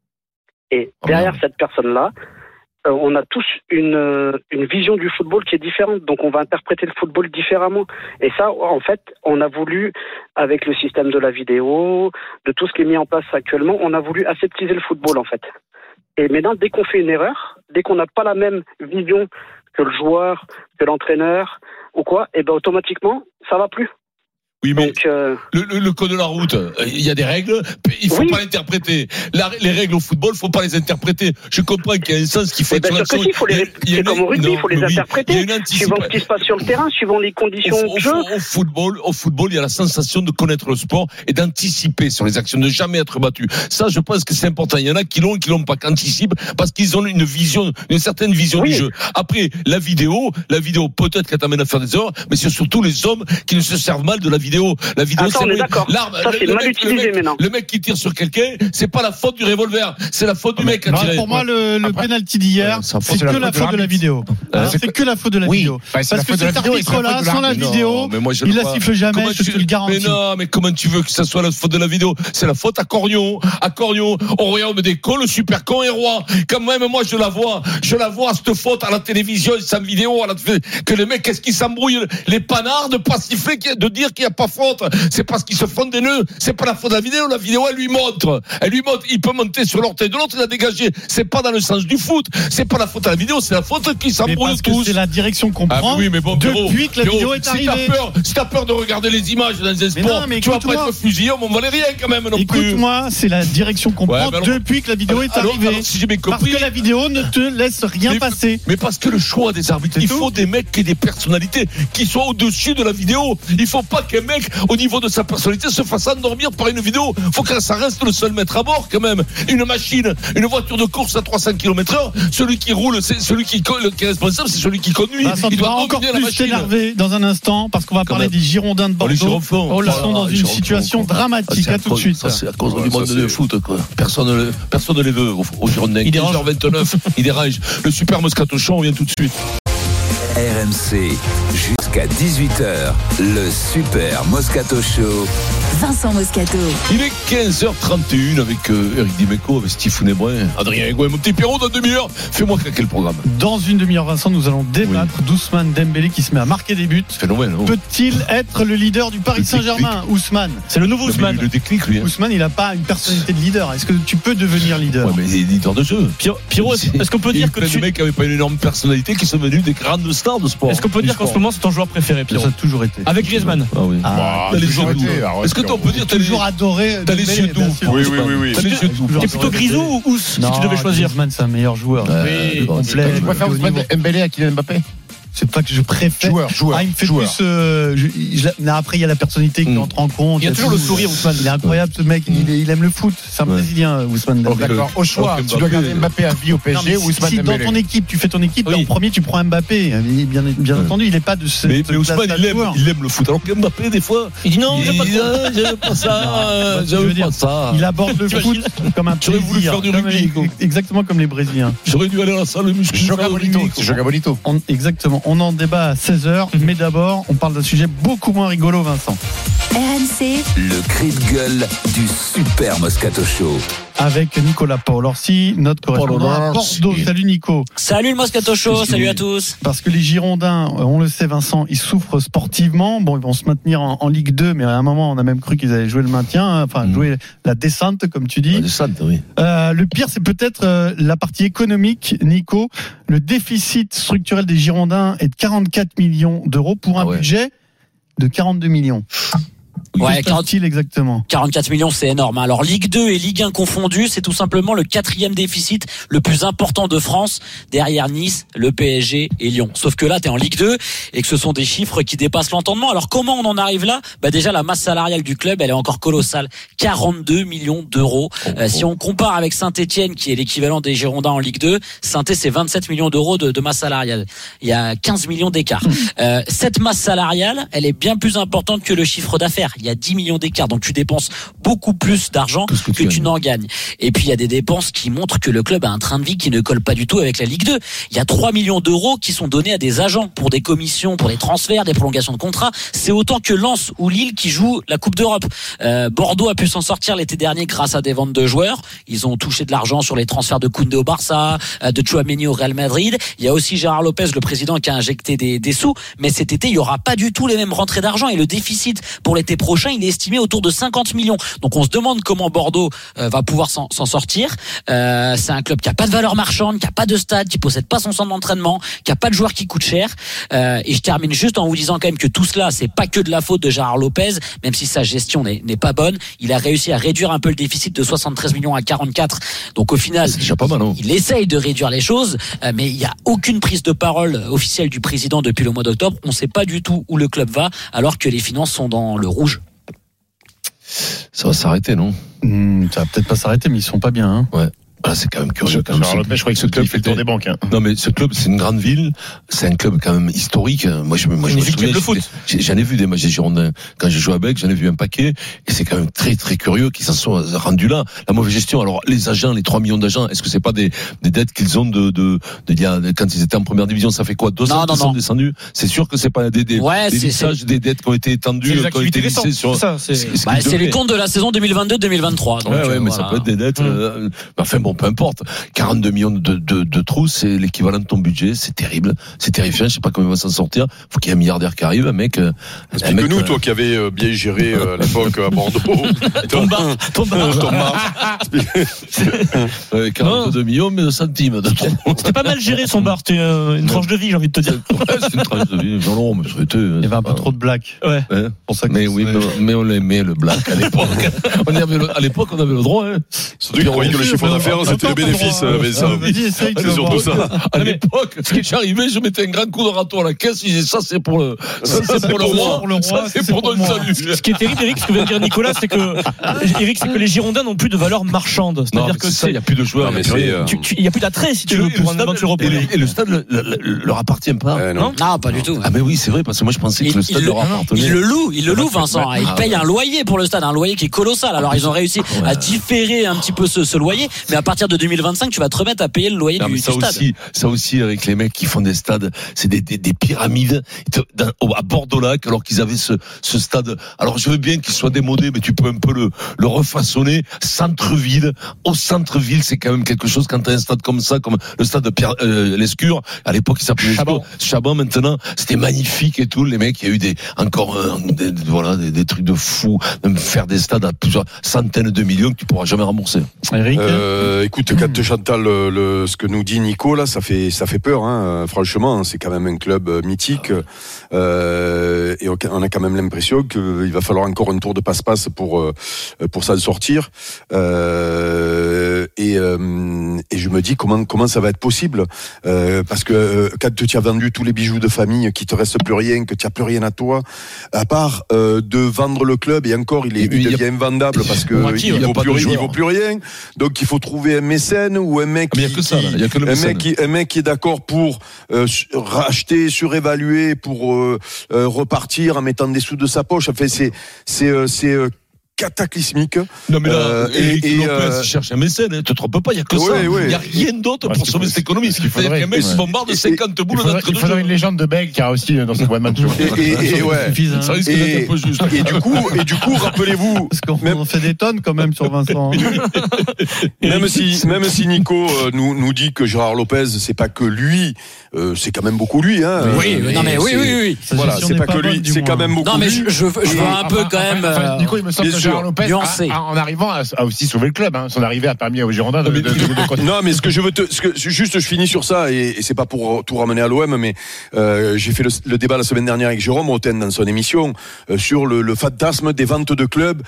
Et derrière oh cette personne-là, euh, on a tous une une vision du football qui est différente, donc on va interpréter le football différemment. Et ça, en fait, on a voulu, avec le système de la vidéo, de tout ce qui est mis en place actuellement, on a voulu aseptiser le football en fait. Et maintenant, dès qu'on fait une erreur, dès qu'on n'a pas la même vision que le joueur, que l'entraîneur ou quoi, et ben automatiquement ça va plus. Oui, mais donc, euh... le, le, le code de la route, il y a des règles, il faut oui. pas l'interpréter. La, les règles au football, faut pas les interpréter. Je comprends qu'il y a un sens qu'il faut. Bien sûr que si, il faut les, il y a, c'est comme au rugby, il faut les oui, interpréter. Suivant ce qui se passe sur le terrain, suivant les conditions au, de jeu. Au, au football, au football, il y a la sensation de connaître le sport et d'anticiper sur les actions, de jamais être battu. Ça, je pense que c'est important. Il y en a qui l'ont et qui l'ont pas, qui anticipent parce qu'ils ont une vision, une certaine vision oui. du jeu. Après, la vidéo, la vidéo peut-être qu'elle t'amène à faire des erreurs, mais c'est surtout les hommes qui ne se servent mal de la vidéo. La vidéo, Attends, c'est d'accord. L'arme, ça, c'est le, mal mec, utilisé le, mec, maintenant. le mec qui tire sur quelqu'un, c'est pas la faute du revolver, c'est la faute du mec qui a tiré. Pour moi, le, le penalty d'hier, euh, c'est que la faute de la vidéo. Hein c'est, c'est que la faute de la oui. vidéo. Bah, parce que cet arbitre-là, sans la vidéo, il la siffle jamais, je te le garantis. Mais non, mais comment tu veux que ça soit la faute de la vidéo? C'est la faute à Cornion. À Cornion, au royaume des cons, le super con est roi. Quand même, moi, je la vois. Je la vois, cette faute à la télévision, sans vidéo, à la, que les mecs, qu'est-ce qu'ils s'embrouillent? Les panards de pas siffler, de dire qu'il n'y a pas faute. C'est parce qu'ils se font des nœuds. C'est pas la faute de la vidéo. La vidéo, elle lui montre. Elle lui montre. Il peut monter sur l'orteil de l'autre, il a dégagé. C'est pas dans le sens du foot. C'est pas la faute à la vidéo, c'est la faute qui s'embrouille tous. C'est la direction qu'on prend. Ah, oui, mais bon, depuis que la Pierrot, vidéo est arrivée. Si t'as peur, si t'as peur de regarder les images dans les sports, tu vas pas être fusillé au Mont-Valérien quand même non plus. Écoute-moi, c'est la direction qu'on ouais, prend alors, depuis que la vidéo est alors, arrivée. Alors, si j'ai bien compris, parce que la vidéo ne te laisse rien mais, passer. Mais parce que le choix des arbitres, c'est il tout. faut des mecs qui aient des personnalités, qui soient au-dessus de la vidéo. Il faut pas qu'un mec, au niveau de sa personnalité, se fasse endormir par une vidéo. Faut que ça reste le seul maître à bord quand même. Une machine, une voiture de course à trois cents kilomètres heure, celui qui roule, c'est celui qui, qui est responsable, c'est celui qui conduit. Vincent, il doit encore plus t'énerver dans un instant parce qu'on va quand parler même. des Girondins de Bordeaux. Oh, ils sont dans une situation dramatique. À tout de suite. Ça, c'est à cause du monde de foot, quoi. Personne, personne ne les veut aux Girondins. quinze heures vingt-neuf, il dérange. Le super Moscato Show, on vient tout de suite. R M C, jusqu'à dix-huit heures, le Super Moscato Show. Vincent Moscato. Il est quinze heures trente et une avec euh, Eric Dimeco, avec Stephen Brun, Adrien Egouin, mon petit Pierrot dans une demi-heure. Fais-moi craquer le programme. Dans une demi-heure, Vincent, nous allons débattre oui. d'Ousmane Dembélé qui se met à marquer des buts. Phénomène. Oh. Peut-il être le leader du Paris Saint-Germain, Ousmane? C'est le nouveau Ousmane. Le déclic, lui. Hein. Ousmane, il n'a pas une personnalité de leader. Est-ce que tu peux devenir leader? Ouais, mais il est leader de jeu. Pierrot, est-ce qu'on peut dire que tu... les mecs n'avaient pas une énorme personnalité qui sont venus des grandes star de sport. Est-ce qu'on peut dire qu'en ce moment, c'est ton joueur préféré, Pierrot ? Ça a toujours été. Avec Griezmann. Ah oui. Ah, T'as les toujours yeux doux. été, arrête, Est-ce que on peut dire t'as Toujours les adoré. t'as les yeux doux. Oui, oui, oui, oui. T'as les yeux doux. T'es plutôt Grisou ou Ous, si Non, tu devais choisir ? Griezmann, c'est un meilleur joueur. Ouais, Euh, bon, complet. Tu préfères haut Ousmane niveau. Dembélé à Kylian Mbappé? C'est pas que je préfère. Joueur, joueur, Ah, il me fait joueur. plus. Euh, je- je- mais après, il y a la personnalité qui Mm. entre en compte. Il y a toujours tout. le sourire, Ousmane. Il est incroyable, ce mec. Il, est- il aime le foot. C'est un Ouais. Brésilien, Ousmane Dembélé. D'accord. Au choix, Ok, tu dois Mbappé. garder Mbappé à vie au P S Non, G mais ou si, Ousmane si dans Dembélé? ton équipe, tu fais ton équipe, Oui. en premier, tu prends Mbappé. Bien, bien Ouais. entendu, il n'est pas de ce. Mais, ce mais Ousmane, classe-là il de aime, joueur. il aime le foot. Alors que Mbappé, des fois, Il dit non, il j'aime pas dit, trop. ah, j'aime pas ça, Non, j'aime je veux pas dire, ça. Il aborde le foot comme un J'aurais voulu plaisir, faire du comme rugby, les- quoi. exactement comme les Brésiliens. J'aurais dû aller à la salle de muscu. Joga Bonito. C'est Joga Bonito. On- exactement. On en débat à seize heures, mais d'abord, on parle d'un sujet beaucoup moins rigolo, Vincent. R M C, Le cri de gueule du Super Moscato Show. Avec Nicolas Paolorsi, notre correspondant à Paolorsi. Bordeaux. Salut Nico. Salut le Moscato Show, salut à tous. Parce que les Girondins, euh, on le sait Vincent, ils souffrent sportivement. Bon, ils vont se maintenir en, en Ligue deux, mais à un moment, on a même cru qu'ils allaient jouer le maintien, hein, enfin Mm. jouer la descente, comme tu Ah, dis. des salles, oui. Euh, le pire, c'est peut-être euh, la partie économique, Nico. Le déficit structurel des Girondins est de quarante-quatre millions d'euros pour un Ah ouais. budget de quarante-deux millions. Ouais, Que se passe-t-il exactement? quarante-quatre millions, c'est énorme. Alors, Ligue deux et Ligue un confondus, c'est tout simplement le quatrième déficit le plus important de France, derrière Nice, le P S G et Lyon. Sauf que là, t'es en Ligue deux et que ce sont des chiffres qui dépassent l'entendement. Alors, comment on en arrive là? Bah, déjà, la masse salariale du club, elle est encore colossale. quarante-deux millions d'euros. Euh, si on compare avec Saint-Etienne, qui est l'équivalent des Girondins en Ligue deux, Saint-Etienne, c'est vingt-sept millions d'euros de, de masse salariale. Il y a quinze millions d'écart. Euh, cette masse salariale, elle est bien plus importante que le chiffre d'affaires. Il y a dix millions d'écart. Donc tu dépenses beaucoup plus d'argent que, que, que tu n'en gagnes. Et puis il y a des dépenses qui montrent que le club a un train de vie qui ne colle pas du tout avec la Ligue deux. Il y a trois millions d'euros qui sont donnés à des agents pour des commissions, pour des transferts, des prolongations de contrats. C'est autant que Lens ou Lille qui jouent la Coupe d'Europe. Euh, Bordeaux a pu s'en sortir l'été dernier grâce à des ventes de joueurs. Ils ont touché de l'argent sur les transferts de Koundé au Barça, de Tchouaméni au Real Madrid. Il y a aussi Gérard Lopez, le président, qui a injecté des, des sous. Mais cet été, il y aura pas du tout les mêmes rentrées d'argent et le déficit pour l'été prochain, il est estimé autour de cinquante millions. Donc on se demande comment Bordeaux euh, va pouvoir s'en, s'en sortir. Euh, c'est un club qui a pas de valeur marchande, qui a pas de stade, qui possède pas son centre d'entraînement, qui a pas de joueurs qui coûtent cher. Euh, et je termine juste en vous disant quand même que tout cela, c'est pas que de la faute de Gérard Lopez, même si sa gestion n'est, n'est pas bonne. Il a réussi à réduire un peu le déficit de soixante-treize millions à quarante-quatre. Donc au final, c'est déjà pas mal, hein. Il essaye de réduire les choses, euh, mais il y a aucune prise de parole officielle du président depuis le mois d'octobre. On sait pas du tout où le club va, alors que les finances sont dans le rouge. Ça va s'arrêter, non? Mmh, ça va peut-être pas s'arrêter, mais ils sont pas bien. Hein. Ouais. Ah, c'est quand même curieux. Quand même. Genre, je croyais que ce club fait le tour des banques. Hein. Non, mais ce club, c'est une grande ville. C'est un club quand même historique. Moi, je, moi, je me souviens. Le foot. J'en ai vu des matchs des Girondins. Quand j'ai joué à Bec, j'en ai vu un paquet. Et c'est quand même très, très curieux qu'ils s'en soient rendus là. La mauvaise gestion. Alors, les agents, les trois millions d'agents, est-ce que c'est pas des, des dettes qu'ils ont de, de, de, de, quand ils étaient en première division? Ça fait quoi? deux ans qu'ils sont descendus? C'est sûr que c'est pas des, des, ouais, des c'est, lissages, c'est... des dettes qui ont été étendues, qui ont été lissées sur. Ça, c'est, c'est, c'est, bah, c'est les comptes de la saison deux mille vingt-deux deux mille vingt-trois. Donc, ouais, ouais, euh, mais voilà. ça peut être des dettes. Mmh. Euh, enfin bon, peu importe. quarante-deux millions de, de, de trous, c'est l'équivalent de ton budget. C'est terrible, c'est terrifiant. Je sais pas comment il va s'en sortir. Faut qu'il y ait un milliardaire qui arrive, un mec. Explique-nous, euh, toi qui avais euh, bien géré euh, l'époque à Bordeaux. ton bar, ton bar, ton bar. euh, quarante-deux millions, mais de centimes de trous. C'était pas mal géré son bar. C'était euh, une tranche de vie, j'ai envie de te dire. Ouais, c'est une tranche de vie. Non, non, mais c'était. Il y avait un peu trop de black. Ouais. ouais. Pour ça que mais oui, mais, mais on l'aimait le black à l'époque. on avait le, à l'époque, on avait le droit. Hein. Surtout qu'ils croyaient que le chiffre d'affaires, c'était le bénéfice. Mais ça. C'est surtout ça. À l'époque, j'arrivais, je mettais un grand coup de râteau à la caisse, je disais ça c'est pour le, ça c'est pour le roi, ça c'est pour notre salut. Ce qui est terrible, Eric, ce que vient de dire Nicolas, c'est que, Eric, c'est que les Girondins n'ont plus de valeur marchande. C'est-à-dire que ça, il n'y a plus de joueurs, mais il n'y a plus d'attrait, si tu veux, pour un éventuel européen. Et le stade leur appartient pas. Non, non, pas du tout. Ah, mais oui, c'est vrai, parce que moi je pensais que le stade leur appartenait. Ils le louent, ils le louent, Vincent. Ils payent un loyer pour le stade, un loyer qui est colossal. Alors ils ont réussi à différer un petit peu ce, ce loyer, mais à partir de deux mille vingt-cinq, tu vas te remettre à payer le loyer du, du ça stade. Aussi, ça aussi, avec les mecs qui font des stades, c'est des, des, des pyramides dans, à Bordeaux-Lac, alors qu'ils avaient ce, ce stade. Alors je veux bien qu'il soit démodé, mais tu peux un peu le, le refaçonner. Centre-ville, au centre-ville, c'est quand même quelque chose quand t'as un stade comme ça, comme le stade de Pierre, euh, l'Escure. À l'époque, il s'appelait Chaban. Chaban, maintenant, c'était magnifique et tout. Les mecs, il y a eu des, encore, euh, des, voilà, des, des trucs de fou. Même faire des stades à plusieurs centaines de millions que tu pourras jamais rembourser. Eric? Euh, Euh, écoute, quand Chantal, le, le, ce que nous dit Nico là, ça fait ça fait peur. Hein. Franchement, c'est quand même un club mythique euh, et on a quand même l'impression qu'il va falloir encore un tour de passe-passe pour pour s'en sortir. Euh, et, euh, et je me dis comment comment ça va être possible euh, parce que quand tu as vendu tous les bijoux de famille, qu'il te reste plus rien, que tu n'as plus rien à toi, à part euh, de vendre le club et encore il est il devient invendable parce que il, il vaut plus rien, il vaut plus rien. Donc il faut trouver un mécène ou un mec qui, que ça, qui un mec qui un mec qui est d'accord pour euh, racheter, surévaluer, pour euh, euh, repartir en mettant des sous de sa poche. Enfin c'est c'est euh, c'est euh, cataclysmique. Non mais là, euh, et, et, Lopez euh, cherche un mécène, ne te trompe pas, il n'y a que ouais, ça. Il ouais. n'y a rien d'autre pour sauver cette économie. Il faudrait qu'un mec se bombarde de cinquante boules d'entre deux. Il faudrait une légende de Beg qui a aussi dans son one man show. Et, et, et, ouais. Ça risque d'être un peu juste. Et du coup, et du coup, rappelez-vous. Parce qu'on même, on fait des tonnes quand même sur Vincent. même si, même si Nico euh, nous, nous dit que Gérard Lopez, c'est pas que lui, euh, c'est quand même beaucoup lui, hein. Oui, euh, non mais oui, oui, oui. Voilà, c'est pas que lui, c'est quand même beaucoup lui. Non mais je, je veux, je veux un peu quand même. Enfin, Nico, il me semble que Gérard Lopez, nuancé. en arrivant, a, a aussi sauvé le club. Hein. Son arrivée a permis aux Girondins de, de, de, de, de... Non, mais ce que je veux te, ce que, juste, je finis sur ça, et, et c'est pas pour tout ramener à l'O M, mais euh, j'ai fait le, le débat la semaine dernière avec Jérôme Roten dans son émission euh, sur le, le fantasme des ventes de clubs,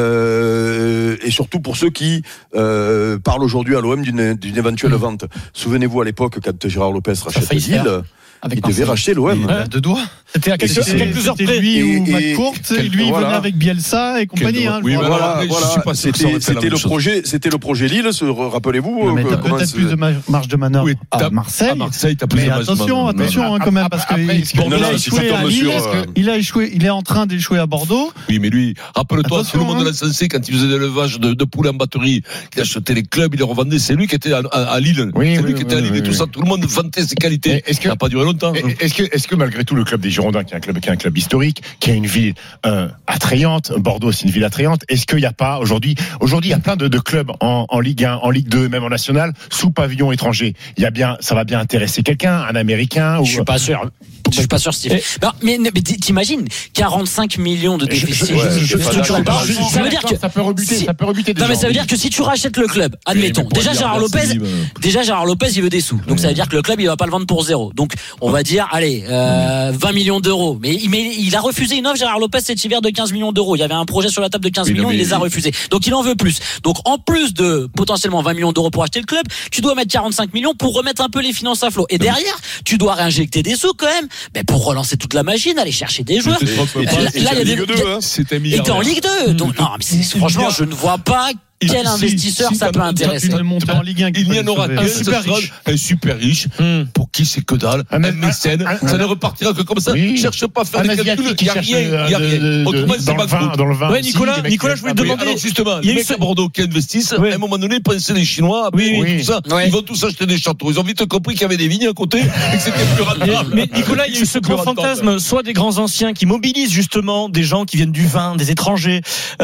euh, et surtout pour ceux qui euh, parlent aujourd'hui à l'O M d'une, d'une éventuelle mmh. vente. Souvenez-vous à l'époque quand Gérard Lopez rachète Lille. Il devait racheter l'O M. Ouais, de doigts. C'était à quelques, c'était, quelques heures près. Lui et, ou et, McCourt, et lui voilà. venait avec Bielsa et compagnie. Hein, oui, voilà, voilà, voilà. Je suis pas sûr c'était, que ça c'était le projet, c'était le projet Lille. Se, rappelez-vous. Mais t'as peut-être plus de marge de manœuvre oui, à Marseille. À Marseille, t'as plus mais de marge attention, de attention hein, quand même, parce qu'il a échoué à Lille. Il a échoué. Il est en train d'échouer à Bordeaux. Oui, mais lui, rappelle-toi, tout le monde l'a censé quand il faisait de l'élevage de, de poules en batterie, il achetait les clubs, il les revendait. C'est lui qui était à, à, à Lille. Oui, c'est oui, lui qui oui, était à Lille oui, et tout oui. ça. Tout le monde vantait ses qualités. Est-ce que, ça n'a pas duré longtemps. Est-ce que, est-ce que malgré tout, le club des Girondins, qui est un club, qui est un club historique, qui a une ville euh, attrayante, Bordeaux, c'est une ville attrayante. Est-ce qu'il n'y a pas aujourd'hui, aujourd'hui, il y a plein de, de clubs en, en Ligue un, en Ligue deux, même en National, sous pavillon étranger. Il y a bien, ça va bien intéresser quelqu'un, un Américain ou. Je suis pas sûr. Je suis pas sûr, Steve. Non, mais, mais t'imagines, quarante-cinq millions de déficit structurel. Ça veut dire que ça peut rebuter, si, ça peut rebuter. Des non, mais gens, ça veut oui. dire que si tu rachètes le club, admettons, oui, déjà Gérard Lopez, déjà Gérard Lopez, il veut des sous. Donc ça veut dire que le club, il va pas le vendre pour zéro. Donc on va dire, allez, euh, vingt millions d'euros. Mais il, mais il a refusé une offre, Gérard Lopez, cet hiver de quinze millions d'euros. Il y avait un projet sur la table de quinze millions, il les a refusés. Donc il en veut plus. Donc en plus de potentiellement vingt millions d'euros pour acheter le club, tu dois mettre quarante-cinq millions pour remettre un peu les finances à flot. Et derrière, tu dois réinjecter des sous quand même, mais pour relancer toute la machine, aller chercher des joueurs. Là, il y a des. C'était Il était en Ligue deux. Donc non, mais c'est, franchement, je ne vois pas. Quel investisseur ça peut intéresser? En Ligue un, il n'y en aura qu'un super riche, un super riche pour qui c'est que dalle, un mécène, ça ne repartira que comme ça. Cherche pas à faire des calculs, il n'y a rien, il n'y a rien. Autrement, c'est pas cool. Dans le vin. Ouais, Nicolas, Nicolas, je voulais te demander. Alors justement, les mecs à Bordeaux qui investissent, à un moment donné, pensaient les Chinois, tout ça, ils vont tous acheter des châteaux. Ils ont vite compris qu'il y avait des vignes à côté et que c'était plus rentable. Mais Nicolas, il y a eu ce grand fantasme, soit des grands anciens qui mobilisent justement des gens qui viennent du vin, des étrangers.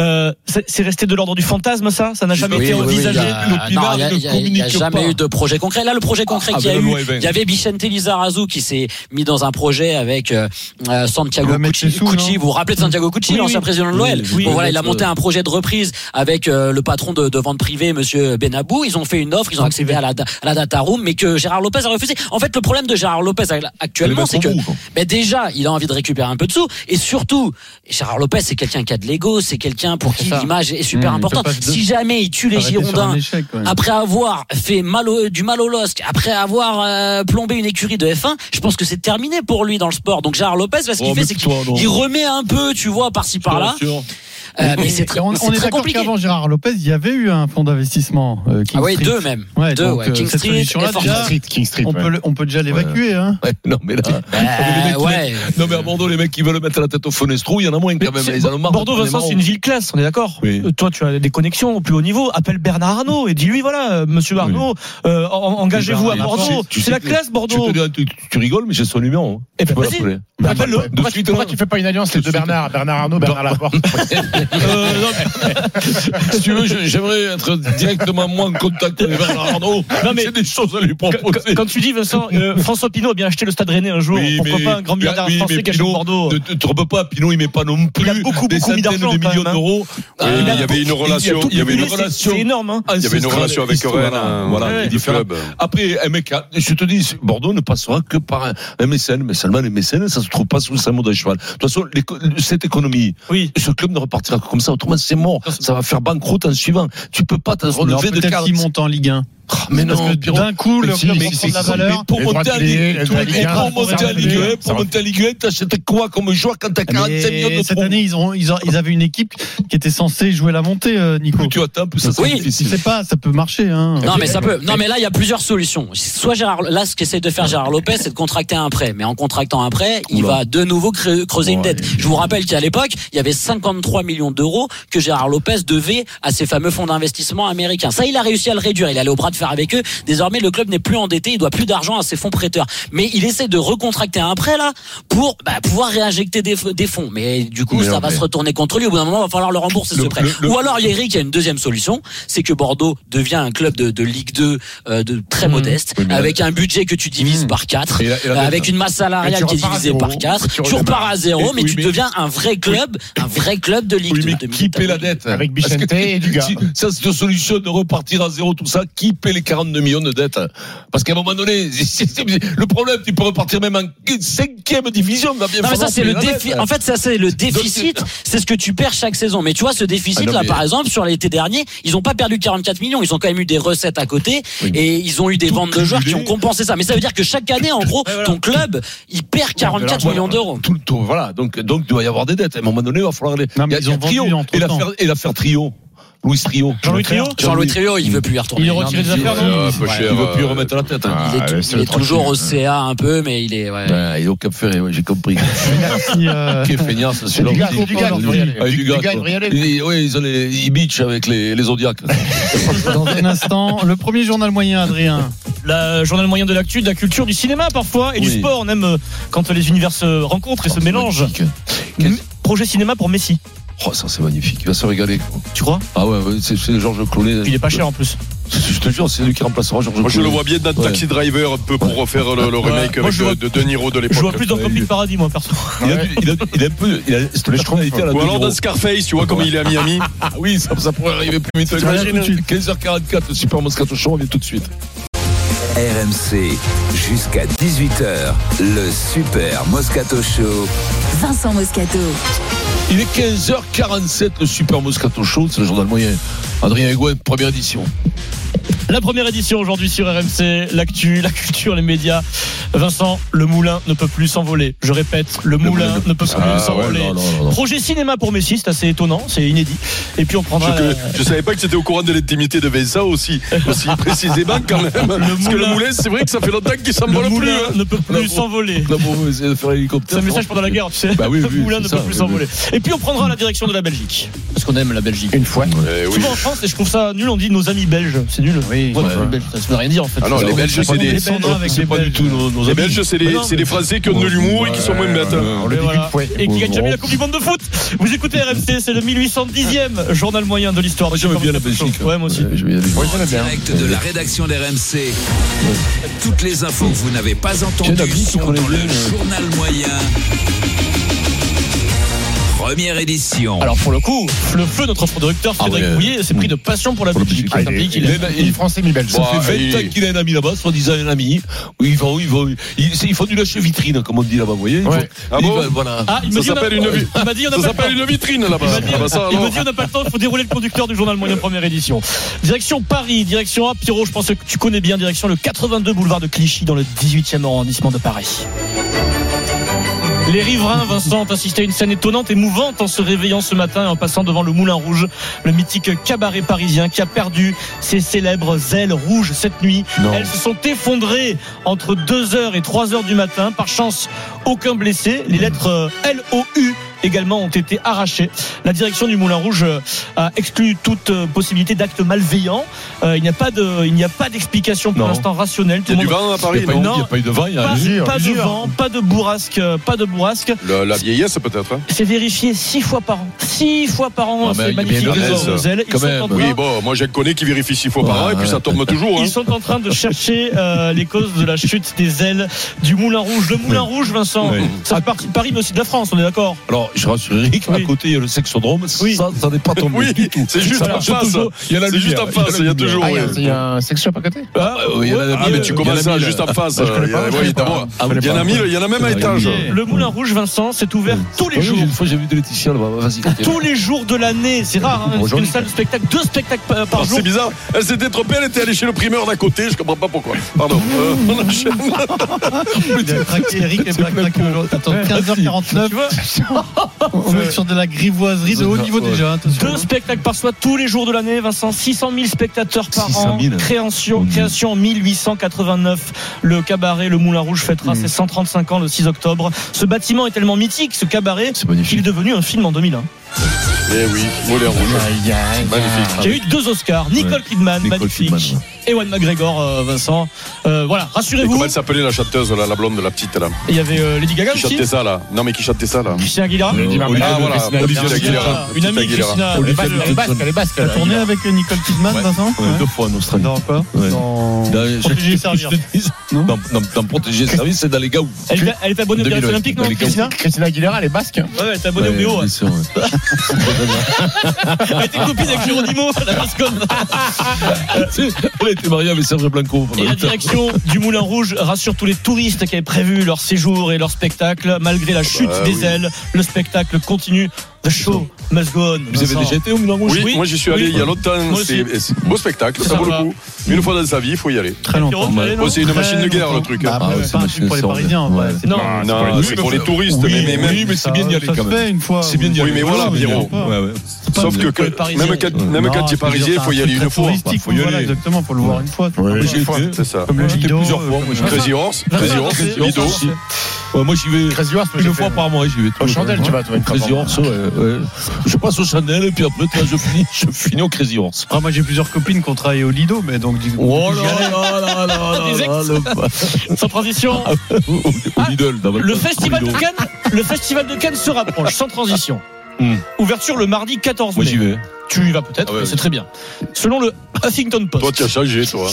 C'est resté de l'ordre du fantasme, ça? Ça n'a jamais été envisagé. Il n'y a jamais eu de projet concret. Là, le projet concret qu'il y a eu, il y avait Vicente Lizarazu qui s'est mis dans un projet avec euh, Santiago Cucci. Cucci, vous vous rappelez de Santiago Cucci, oui, l'ancien oui. président de l'O L. Oui, bon, voilà, il a monté un projet de reprise avec euh, le patron de, de vente privée, Monsieur Benabou. Ils ont fait une offre, ils ont accédé à la, à la data room, mais que Gérard Lopez a refusé. En fait, le problème de Gérard Lopez actuellement, c'est que ben déjà, il a envie de récupérer un peu de sous, et surtout, Gérard Lopez, c'est quelqu'un qui a de l'ego, c'est quelqu'un pour qui l'image est super mmh, importante. Si jamais il tue les Girondins, échec, ouais. après avoir fait mal au, du mal au L O S C, après avoir euh, plombé une écurie de F un, je pense que c'est terminé pour lui dans le sport. Donc Gérard Lopez, là, ce qu'il oh, fait, c'est qu'il il remet un peu, tu vois, par-ci par-là. Euh, mais c'est très, on, c'est on est très d'accord compliqué. qu'avant Gérard Lopez, il y avait eu un fonds d'investissement. Euh, King ah oui, Street. deux même. Ouais, deux, donc, ouais. King Street, et King Street, King Street. On ouais. peut, le, on peut déjà l'évacuer, ouais. hein. Ouais, non mais là, euh, les ouais. non mais à Bordeaux, les mecs qui veulent mettre la tête au Fenestrou, il y en a moins quand même. Ils en ont marre. Bordeaux, Vincent, c'est une ville classe, on est d'accord. Oui. Euh, toi, tu as des connexions au plus haut niveau. Appelle Bernard Arnault et dis-lui voilà, Monsieur Arnault, oui. euh, engagez-vous à Bordeaux. C'est la classe, Bordeaux. Tu rigoles, mais j'ai son numéro. Et ben vas-y. Appelle-le. Pourquoi tu fais pas une alliance les deux Bernard, Bernard Arnault, Bernard Laporte? Euh, non, mais... Si tu veux, j'aimerais être directement moi en contact avec Bernard Arnault. Non, mais c'est des choses à lui proposer. Quand, quand tu dis, Vincent, euh, François Pinault a bien acheté le Stade Rennais un jour. Oui, pourquoi mais, pas un grand milliardaire oui, français qui achète Bordeaux? Ne te trompe pas, Pinault, il met pas non plus il a beaucoup, des beaucoup centaines de millions d'euros. Oui, il, il y avait une relation. Il y avait une relation. C'est énorme, hein. Il y avait une relation avec Rennes. Voilà, ouais, différent. Après, un mec, je te dis, Bordeaux ne passera que par un, un mécène, mais seulement les mécènes, ça se trouve pas sous le symbole de cheval. De toute façon, cette économie, oui. ce club ne repartira que comme ça, autrement c'est mort. Ça va faire banqueroute en suivant. Tu peux pas te relever de quarante. Peut-être qu'ils montent en Ligue un. Mais non, parce que d'un coup, le club mais prend de la valeur. pour monter en Ligue un, pour monter en Ligue un, pour monter en Ligue un, t'achètes quoi comme joueur quand t'as quarante-cinq millions de cette année, ils ont, ils ont, ils avaient une équipe qui était censée jouer la montée, Nico. Plus tu attends, plus ça sera oui. difficile. Je sais pas, ça peut marcher, hein. Non, mais ça peut. Non, mais là, il y a plusieurs solutions. Soit Gérard, là, ce qu'essaie de faire Gérard Lopez, c'est de contracter un prêt. Mais en contractant un prêt, il Oula. va de nouveau creuser ouais. une dette. Je vous rappelle qu'à l'époque, il y avait cinquante-trois millions d'euros que Gérard Lopez devait à ces fameux fonds d'investissement américains. Ça, il a réussi à le réduire. Il allait au bras de fer avec eux. Désormais, le club n'est plus endetté, il doit plus d'argent à ses fonds prêteurs. Mais il essaie de recontracter un prêt là pour bah, pouvoir réinjecter des, des fonds. Mais du coup, mais ça non, va mais... se retourner contre lui. Au bout d'un moment, il va falloir le rembourser le, ce prêt. Le, le, Ou alors, Eric, il y a une deuxième solution, c'est que Bordeaux devient un club de, de Ligue deux euh, de très mmh, modeste, oui, avec la... un budget que tu divises mmh. par quatre, et la, et la euh, avec une masse salariale qui est divisée par quatre. Tu, tu repars à zéro, et, mais oui, tu mais... deviens un vrai club, un vrai club de Ligue oui, deux. Mais qui paie la dette avec Bichente et Dugas. Ça, c'est une solution de repartir à zéro, tout ça. Qui paie les quarante-deux millions de dettes? Parce qu'à un moment donné, c'est, c'est, le problème, tu peux repartir même en cinquième division. Va bien non, mais ça, c'est le défi. En fait, ça, c'est le déficit. Donc, c'est ce que tu perds chaque saison. Mais tu vois, ce déficit, ah non, là, mais... par exemple, sur l'été dernier, ils ont pas perdu quarante-quatre millions. Ils ont quand même eu des recettes à côté. Oui. Et ils ont eu des tout ventes de joueurs qui ont compensé ça. Mais ça veut dire que chaque année, en gros, ouais, voilà. ton club, il perd quarante-quatre millions d'euros. Tout le tour, voilà. Donc, donc, il doit y avoir des dettes. À un moment donné, il va falloir les. Non, mais ils ont vendu et l'affaire, et l'affaire Trio. Louis Trio. Jean-Louis Trio Jean-Louis Trio, il veut plus y retourner. Il est retiré des affaires, non? Il veut plus remettre la tête. Il est, il est toujours au C A un peu, mais il est, ouais. Ouais, il est au Cap Ferré, ouais, j'ai compris. Merci, euh... Qui est feignasse, c'est du gars, du gars, du gars. Oui, ils ont les, ils bitchent avec les, les Zodiacs. Dans un instant, le premier journal moyen, Adrien. Le journal moyen de l'actu, de la culture, du cinéma parfois, et oui. du sport. On aime quand les univers se rencontrent et oh, se mélangent. Projet cinéma pour Messi. Oh, ça c'est magnifique, il va se régaler. Tu crois? Ah ouais, ouais c'est, c'est Georges Clooney. Il est pas cher en plus. Je te jure, c'est lui qui remplacera Georges Clooney. Moi je le vois bien dans ouais. Taxi Driver un peu pour refaire le, le remake ouais. avec vois, de, de De Niro de l'époque. Je vois plus dans Camping Paradis moi perso. Il a, il a, il a un peu, il a cette personnalité à la. Ou alors dans Scarface, tu vois comme il est à Miami. Ah oui, ça, ça pourrait arriver plus vite. quinze heures quarante-quatre, le Super Moscato Show, on vient tout de suite. R M C, jusqu'à dix-huit heures, le Super Moscato Show. Vincent Moscato. Il est quinze heures quarante-sept, le Super Moscato Show, c'est le journal moyen. Adrien Egoin, première édition. La première édition aujourd'hui sur R M C, l'actu, la culture, les médias. Vincent, le moulin ne peut plus s'envoler. Je répète, le, le moulin, moulin ne peut plus ah, s'envoler. Ouais, non, non, non. Projet cinéma pour Messi, c'est assez étonnant, c'est inédit. Et puis on prendra. Je, la... je savais pas que c'était au courant de l'intimité de Vincent aussi, aussi précisément quand même. Le Parce moulin... que le moulin, c'est vrai que ça fait longtemps qu'il s'envole plus. Le moulin hein. ne peut plus s'envoler. C'est un message pendant la guerre, tu sais. Bah oui, le oui, moulin ne ça, peut plus oui, s'envoler. Oui. Et puis on prendra la direction de la Belgique, parce qu'on aime la Belgique. Une fois. Ouais, Souvent oui. en France, et je trouve ça nul, on dit nos amis belges. C'est nul. Oui. Ouais, ouais. Ça ne veut rien dire en fait. Ah non, les Belges, c'est des. C'est pas du tout nos amis. Les Belges, c'est des. C'est des Français qui ont de l'humour et qui sont moins bêtes. Voilà. Et qui gagnent jamais la Coupe du Monde de foot. Vous écoutez R M C, c'est le mille huit cent dixième journal moyen de l'histoire. Moi j'aime bien la Belgique. Ouais, moi aussi. En direct de la rédaction d'R M C. Toutes les infos que vous n'avez pas entendues sont dans le journal moyen. Première édition. Alors pour le coup, le feu, notre producteur Frédéric ah ouais. Bouillet s'est pris de passion pour la Belgique. Ah, il, il, il, est, il est français mi-belge. Ça bon, fait vingt ans qu'il a un ami là-bas, soit-disant un ami. Où ils vont, ils vont, ils, ils font du lâcher vitrine, comme on dit là-bas, vous voyez. Ouais. Ah bon va, voilà. Ah, il ça me s'appelle dit, une, a... il m'a dit, on a ça pas s'appelle une vitrine là-bas. Il m'a dit, ah bah ça, il m'a dit on n'a pas le temps, il faut dérouler le conducteur du journal moyen première édition. Direction Paris, direction A, Pierrot, je pense que tu connais bien, direction le quatre-vingt-deux boulevard de Clichy dans le dix-huitième arrondissement de Paris. Les riverains, Vincent, ont assisté à une scène étonnante et mouvante en se réveillant ce matin et en passant devant le Moulin Rouge, le mythique cabaret parisien qui a perdu ses célèbres ailes rouges cette nuit. Non. Elles se sont effondrées entre deux heures et trois heures du matin. Par chance, aucun blessé. Les lettres L O U également ont été arrachés. La direction du Moulin Rouge a exclu toute possibilité d'acte malveillant. Euh, il n'y a pas de, il n'y a pas d'explication pour Non. l'instant rationnelle. Il y a du vent à Paris, Il n'y a, non pas eu de vent, il y a Pas, usure, pas de usure. vent, pas de bourrasque, pas de bourrasque. Le- La vieillesse peut-être. Hein. C'est vérifié six fois par an. Six fois par an, Ah, mais c'est il y a magnifique. bien les raison. aux ailes. Ils Quand sont même. en train- Oui, bon, moi j'ai connais qui vérifie six fois par an et puis ça tombe toujours. Hein. Ils sont en train de chercher euh, les causes de la chute des ailes du Moulin Rouge. Le Moulin Oui. Rouge, Vincent, Oui. ça fait partie de Paris, mais aussi de la France, on est d'accord? Alors, je rassure Eric, à Oui. côté, il y a le sexodrome. Oui. Ça, ça n'est pas tombé Oui, du tout. c'est juste Ça en marche face. toujours. Il y a la C'est juste lumière, en face, il y a la toujours. Ah, il y oui. a- il y a un sex shop à côté. Ah, oui, il y en a- Ouais, Ah, mais euh, tu il y en commences a ça mille. juste en face. je connais pas, Euh, je oui, connais pas. d'abord, Ah, Il y en a mille, il y en a même à C'est étage. vrai. Le Moulin Rouge, Vincent, c'est ouvert tous les Oui, jours. Une fois, j'ai vu de Laetitia là-bas. Vas-y, continue. Tous les jours de l'année, c'est rare, hein, c'est une salle de spectacle, deux spectacles par par Alors, jour. c'est bizarre, elle s'était trompée, elle était allée chez le primeur d'à côté, je comprends pas pourquoi. Pardon. Euh, on enchaîne. Il a craqué, Eric est pas craqué aujourd'hui. Attends, quinze heures quarante-neuf. Tu vois, On est sur de la grivoiserie de haut niveau déjà. Attention. deux spectacles par soir tous les jours de l'année, Vincent. six cent mille spectateurs par six cent an. mille. Création, création en mille huit cent quatre-vingt-neuf. Le cabaret, le Moulin Rouge fêtera ses cent trente-cinq ans le six octobre. Ce bâtiment est tellement mythique, ce cabaret, C'est magnifique. qu'il est devenu un film en deux mille un. Eh oui, Moulin Rouge. Magnifique. Qui a eu deux Oscars. Nicole Kidman, Nicole magnifique. Kidman, ouais. Ewan McGregor, euh, Vincent. Euh, voilà, Et rassurez-vous. comment elle s'appelait la chanteuse, là, la blonde, la petite là Il y avait euh, Lady Gaga Qui aussi. chantait ça là Non mais qui chantait ça là Christina Aguilera. Olivier Ah de voilà, Christina Olivia Aguilera. Aguilera. Une amie, Aguilera. Christina. Elle est Olivier basque, de- elle est basque, elle est basque. T'as tourné avec Nicole Kidman, Ouais. Vincent Ouais, deux fois en Australie. Dans quoi Ouais. Dans Dans- Protéger et servir. je te dis, Non. Dans, dans, dans Protéger et servir, c'est dans les gaous. Elle était- elle était abonnée aux deux mille, Pirates Olympiques, non dans les gaous. Christina, Christina Aguilera, elle est basque. Ouais, elle était abonnée au B O. bien sûr, ouais. Elle était copine avec Geronimo, la mascotte. Elle a été mariée avec Serge Blanco. Et la direction du Moulin Rouge rassure tous les touristes qui avaient prévu leur séjour et leur spectacle. Malgré la chute Bah, des oui. ailes, le spectacle continue. The show must go on. Vous avez Vincent. déjà été au Moulin Rouge? Oui, Oui. moi j'y suis allé Oui. il y a longtemps. Moi C'est aussi. c'est un beau spectacle, C'est ça vaut le sympa. coup. Une fois dans sa vie, il faut y aller. Très longtemps. Pierrot, tu allais, non Oh, c'est une Très machine de guerre le longtemps. truc. Bah, hein. Ah, ouais, c'est c'est pas un machine truc pour les de Parisiens. en vrai. ouais. C'est Non, pas- Non, Oui, c'est mais pour les faut- touristes, oui, mais, mais même. oui, mais c'est bien d'y aller Ça quand se même. fait une fois. C'est bien d'y Oui, aller. mais voilà, Pierrot. Ouais, ouais. Sauf que, pour les que- Parisiens. même quand, même Non, quand tu es je veux dire, parisien, il c'est faut un y aller truc une très fois. touristique, Faut y voilà, aller. exactement, faut le voir une fois. Oui, Moi, j'y une fois. étais. C'est ça. Comme le J'y étais Lido. plusieurs fois, moi, j'y euh, vais. Crazy Horse, Vincent, Crazy Horse, Vincent, Lido. Vincent, Ouais, moi, j'y vais Crazy Horse, moi, une j'ai fois fait- par mois. J'y vais. Au Chandelle, tu vas, toi, une fois Crazy par mois. Horse, ouais, ouais. Je passe au Chanel et puis après, tu vois, je finis, je finis au Crazy Horse. Ah, moi j'ai plusieurs copines qui ont travaillé au Lido, mais donc du coup. Oh j'y allais. là là là là Des ex. là le- Sans transition. Au au Lidl, dans Le au festival de Lidl. Cannes, le festival de Cannes se rapproche, sans transition. Hmm. Ouverture le mardi quatorze Moi, mai. j'y vais. Tu y vas peut-être, Ah ouais, c'est ouais. très bien. Selon le Huffington Post. Toi, tu as changé, toi.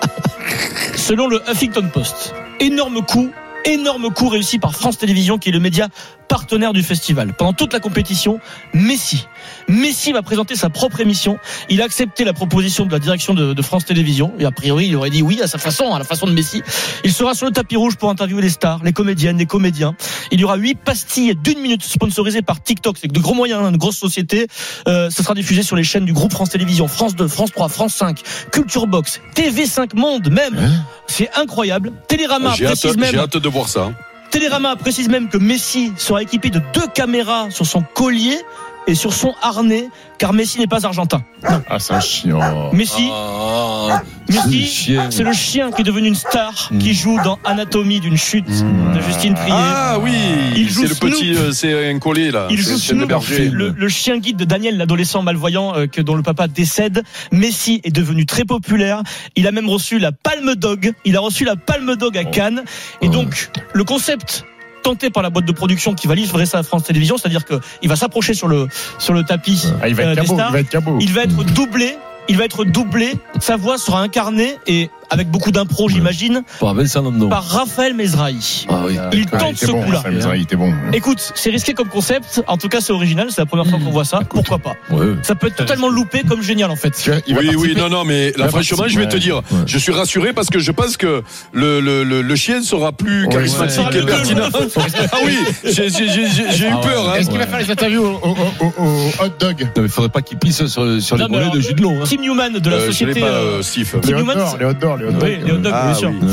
Selon le Huffington Post, énorme coup, énorme coup réussi par France Télévisions, qui est le média partenaire du festival. Pendant toute la compétition, Messi. Messi va présenter sa propre émission. Il a accepté la proposition de la direction de, de France Télévisions. Et a priori, il aurait dit oui à sa façon, à la façon de Messi. Il sera sur le tapis rouge pour interviewer les stars, les comédiennes, les comédiens. Il y aura huit pastilles d'une minute sponsorisées par TikTok. C'est de gros moyens, hein, une grosse société. Euh, ça sera diffusé sur les chaînes du groupe France Télévisions, France deux, France trois, France cinq, Culture Box, T V cinq Monde même. C'est incroyable. Télérama J'ai hâte, précise même. j'ai hâte de voir ça. Télérama précise même que Messi sera équipé de deux caméras sur son collier et sur son harnais, car Messi n'est pas argentin. Non. Ah, c'est un chiant. Messi, Ah, Messi, chien. c'est le chien qui est devenu une star, Mm. qui joue dans Anatomie d'une chute de Justine Trier. Ah oui, Il joue c'est le Snoop. petit, euh, c'est un collier là. Il C'est joue un chien de Snoop, berger. le, le chien guide de Daniel, l'adolescent malvoyant euh, que, dont le papa décède. Messi est devenu très populaire. Il a même reçu la Palme d'Og. Il a reçu la Palme d'Og à Cannes. Et donc, le concept tenté par la boîte de production qui va livrer ça à France Télévisions, c'est-à-dire qu'il va s'approcher sur le, sur le tapis Ah, il va euh, être des cabot, stars. il va être cabot. Il va être doublé. Il va être doublé. Sa voix sera incarnée et avec beaucoup d'impro, j'imagine, Par Vincent Lindon. par Raphaël Mezrahi. Ah oui. Il Ah, tente était ce bon, coup-là. ça, il était bon. Écoute, c'est risqué comme concept. En tout cas, c'est original. C'est la première fois qu'on voit ça. Pourquoi pas? Ouais. Ça peut être totalement loupé comme génial en fait. Il va Oui, oui, participer. non, non, mais là, va franchement, je vais te participer, dire, ouais. je suis rassuré parce que je pense que le, le, le, le chien sera plus Ouais, charismatique ouais. et pertinent. Ah oui, j'ai j'ai- j'ai- j'ai eu Ah ouais. peur. Hein. Est-ce qu'il va faire les interviews au, au, au, au hot dog? Non, mais il faudrait pas qu'il pisse sur, sur les Non, mais mollets alors, de Jude Long. Hein. Tim Newman de la Euh, je l'ai société. pas, euh, euh, Steve. Les hot Newman, dogs, les hot dogs, les hot dogs. oui, les hot dogs, Ah, bien sûr. oui.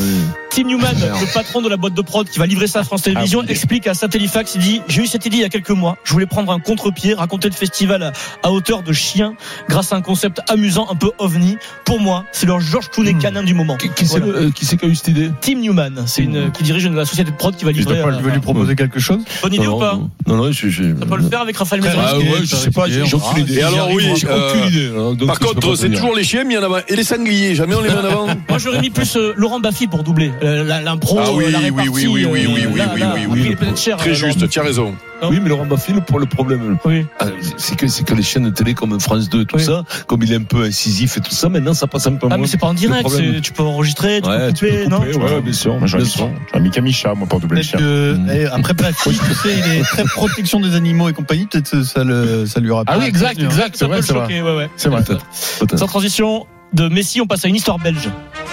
Tim Newman, le patron de la boîte de prod qui va livrer ça à France Télévisions, ah oui. explique à Satellifax, il dit, j'ai eu cette idée il y a quelques mois, je voulais prendre un contre-pied, raconter le festival à, à hauteur de chien, grâce à un concept amusant, un peu ovni. Pour moi, c'est leur George Clooney canin du moment. Qui, qui, voilà. c'est, le, euh, qui c'est qui a eu cette idée? Tim Newman, c'est une, mmh. qui dirige la société de prod qui va livrer. Tu veux lui proposer quelque chose? Bonne idée non, ou pas? Non, non, je, je... Ça peut le faire avec Raphaël Mézard. Ah ouais, je sais pas, j'ai aucune idée. Et alors oui, euh, aucune idée. Alors, par contre, c'est toujours les chiens mis en avant et les sangliers, jamais on les met en avant. Moi, j'aurais mis plus euh, Laurent Baffy pour doubler euh, l'impro, ah oui, la oui, répartie. oui, oui, oui, oui, oui, oui, oui, oui, oui. Il est peut-être cher. Très juste, tu as raison. Oui, mais Laurent Baffy, le, le problème, oui. c'est que c'est que les chaînes de télé comme France deux, tout oui. ça, comme il est un peu incisif et tout ça, maintenant ça passe un peu moins. Ah, mais c'est pas en direct, c'est, tu peux enregistrer, tu ouais, peux couper, tu peux couper, non? Ouais, bien sûr. Moi, j'aurais mis Kamisha, moi, pour doubler le chien. Que, mmh. Après, bref, tu sais, il est très protection des animaux et compagnie, peut-être ça, le, ça lui rappelle. Ah oui, exact, exact, c'est vrai, c'est vrai. Ouais, ouais. C'est vrai. Sans transition, de Messi, on passe à une histoire belge.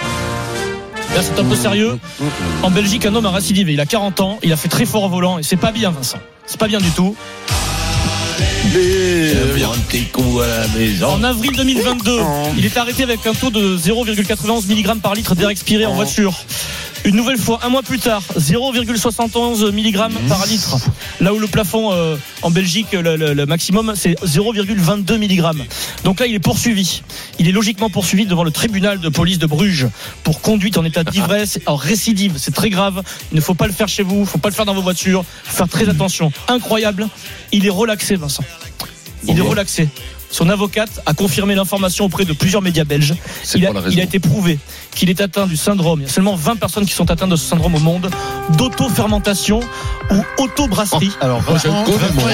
Là, c'est un peu sérieux. En Belgique, un homme a récidivé. Il a quarante ans, il a fait très fort au volant et c'est pas bien, Vincent. C'est pas bien du tout. Les... En avril deux mille vingt-deux, il est arrêté avec un taux de zéro virgule quatre-vingt-onze milligrammes par litre d'air expiré en voiture. Une nouvelle fois, un mois plus tard, zéro virgule soixante et onze milligrammes par litre. Là où le plafond euh, en Belgique, le, le, le maximum, c'est zéro virgule vingt-deux milligrammes. Donc là, il est poursuivi. Il est logiquement poursuivi devant le tribunal de police de Bruges pour conduite en état d'ivresse, en récidive. C'est très grave. Il ne faut pas le faire chez vous, il ne faut pas le faire dans vos voitures. Il faut faire très attention. Incroyable. Il est relaxé, Vincent. Il est relaxé. Son avocate a confirmé l'information auprès de plusieurs médias belges. Il a, il a été prouvé qu'il est atteint du syndrome. Il y a seulement vingt personnes qui sont atteintes de ce syndrome au monde, d'auto-fermentation ou auto-brasserie. Oh, alors, moi, je le connais, moi.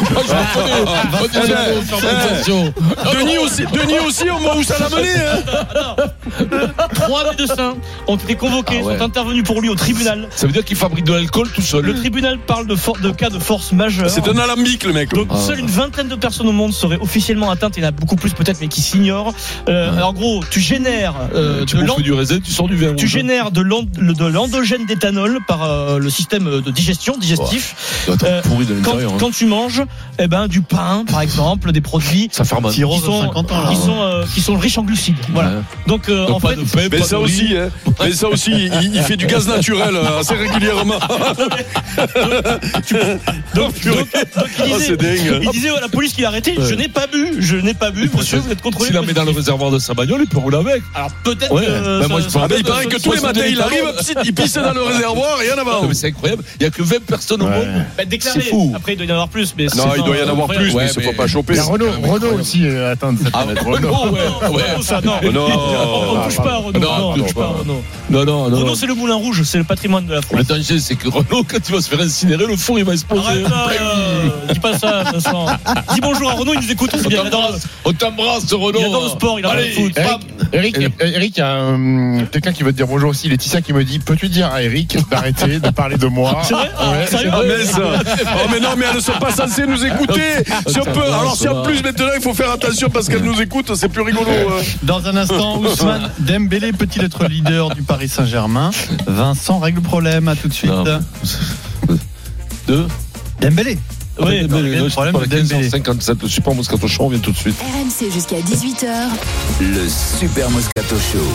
Moi, je le connais. Denis aussi, Denis aussi, au moment où ça l'a mené. Hein. Trois médecins ont été convoqués, ah ouais. sont intervenus pour lui au tribunal. Ça veut dire qu'il fabrique de l'alcool tout seul. Le tribunal parle de, for- de cas de force majeure. C'est un alambic, le mec. Donc, ah. seule une vingtaine de personnes au monde seraient officiellement atteintes. Il y en a beaucoup plus peut-être, mais qui s'ignorent. Euh, ouais. En gros, tu génères euh, tu de l'end... du raisin, tu sors du vin. Tu génères de, l'end... de l'endogène d'éthanol par euh, le système de digestion, digestif. Ouais. Euh, pourri de quand, hein. quand tu manges, eh ben du pain, par exemple, des produits ça fermente. qui sont cinquante ans, là, qui sont euh, qui sont riches en glucides. Voilà. Ouais. Donc, euh, Donc en pas fait, de pain, mais pas ça de aussi, hein. mais ça aussi, il, il fait du gaz naturel assez régulièrement. donc, donc, donc il disait, oh, dingue. il disait à la police qu'il a arrêté. Ouais. Je n'ai pas bu, je n'ai pas bu. Monsieur, vous êtes contrôlé. S'il la met dans le réservoir de sa bagnole, il peut rouler avec. Alors peut-être. Ouais. Euh, ben moi, ça, je ça, ah ben, il paraît que tous les matins, il arrive, il pisse dans le réservoir et en avant. Non, mais c'est incroyable. Il n'y a que vingt personnes au monde. Bah, déclaré. C'est fou. Après, il doit y en avoir plus. Mais non, il doit y en avoir plus, mais il ne faut pas choper. Il y a Renault, Renault aussi atteint de cette planète. Renault, ouais. Ça, non. On ne touche pas à Renault. Non, on touche pas à Renault. Non, non, non. Renault, c'est le moulin rouge, c'est le patrimoine de la France. Le danger, c'est que Renault, quand il va se faire incinérer, le four, il va exploser. Arrête là, euh, dis pas ça, Vincent. Dis bonjour à Renault, il nous écoute. On t'embrasse, on t'embrasse, Renault. Il adore le sport, il a Allez, le foot. Eric, Eric, Eric, il y a um, quelqu'un qui veut te dire bonjour aussi. Laetitia qui me dit, peux-tu dire à Eric d'arrêter de parler de moi? C'est vrai? Ouais, sérieux? Mais ça. Oh mais non, mais elles ne sont pas censées nous écouter. Si on peut, alors si en plus maintenant il faut faire attention parce qu'elles nous écoutent, c'est plus rigolo. Dans un instant, Ousmane Dembélé peut-il être leader du Paris Saint-Germain? Vincent règle le problème, à tout de suite. Deux Dembélé. Oui, Dembélé, le problème de Dembélé. cinquante-sept, le Super Moscato Show, on vient tout de suite. R M C jusqu'à dix-huit heures. Le Super Moscato Show.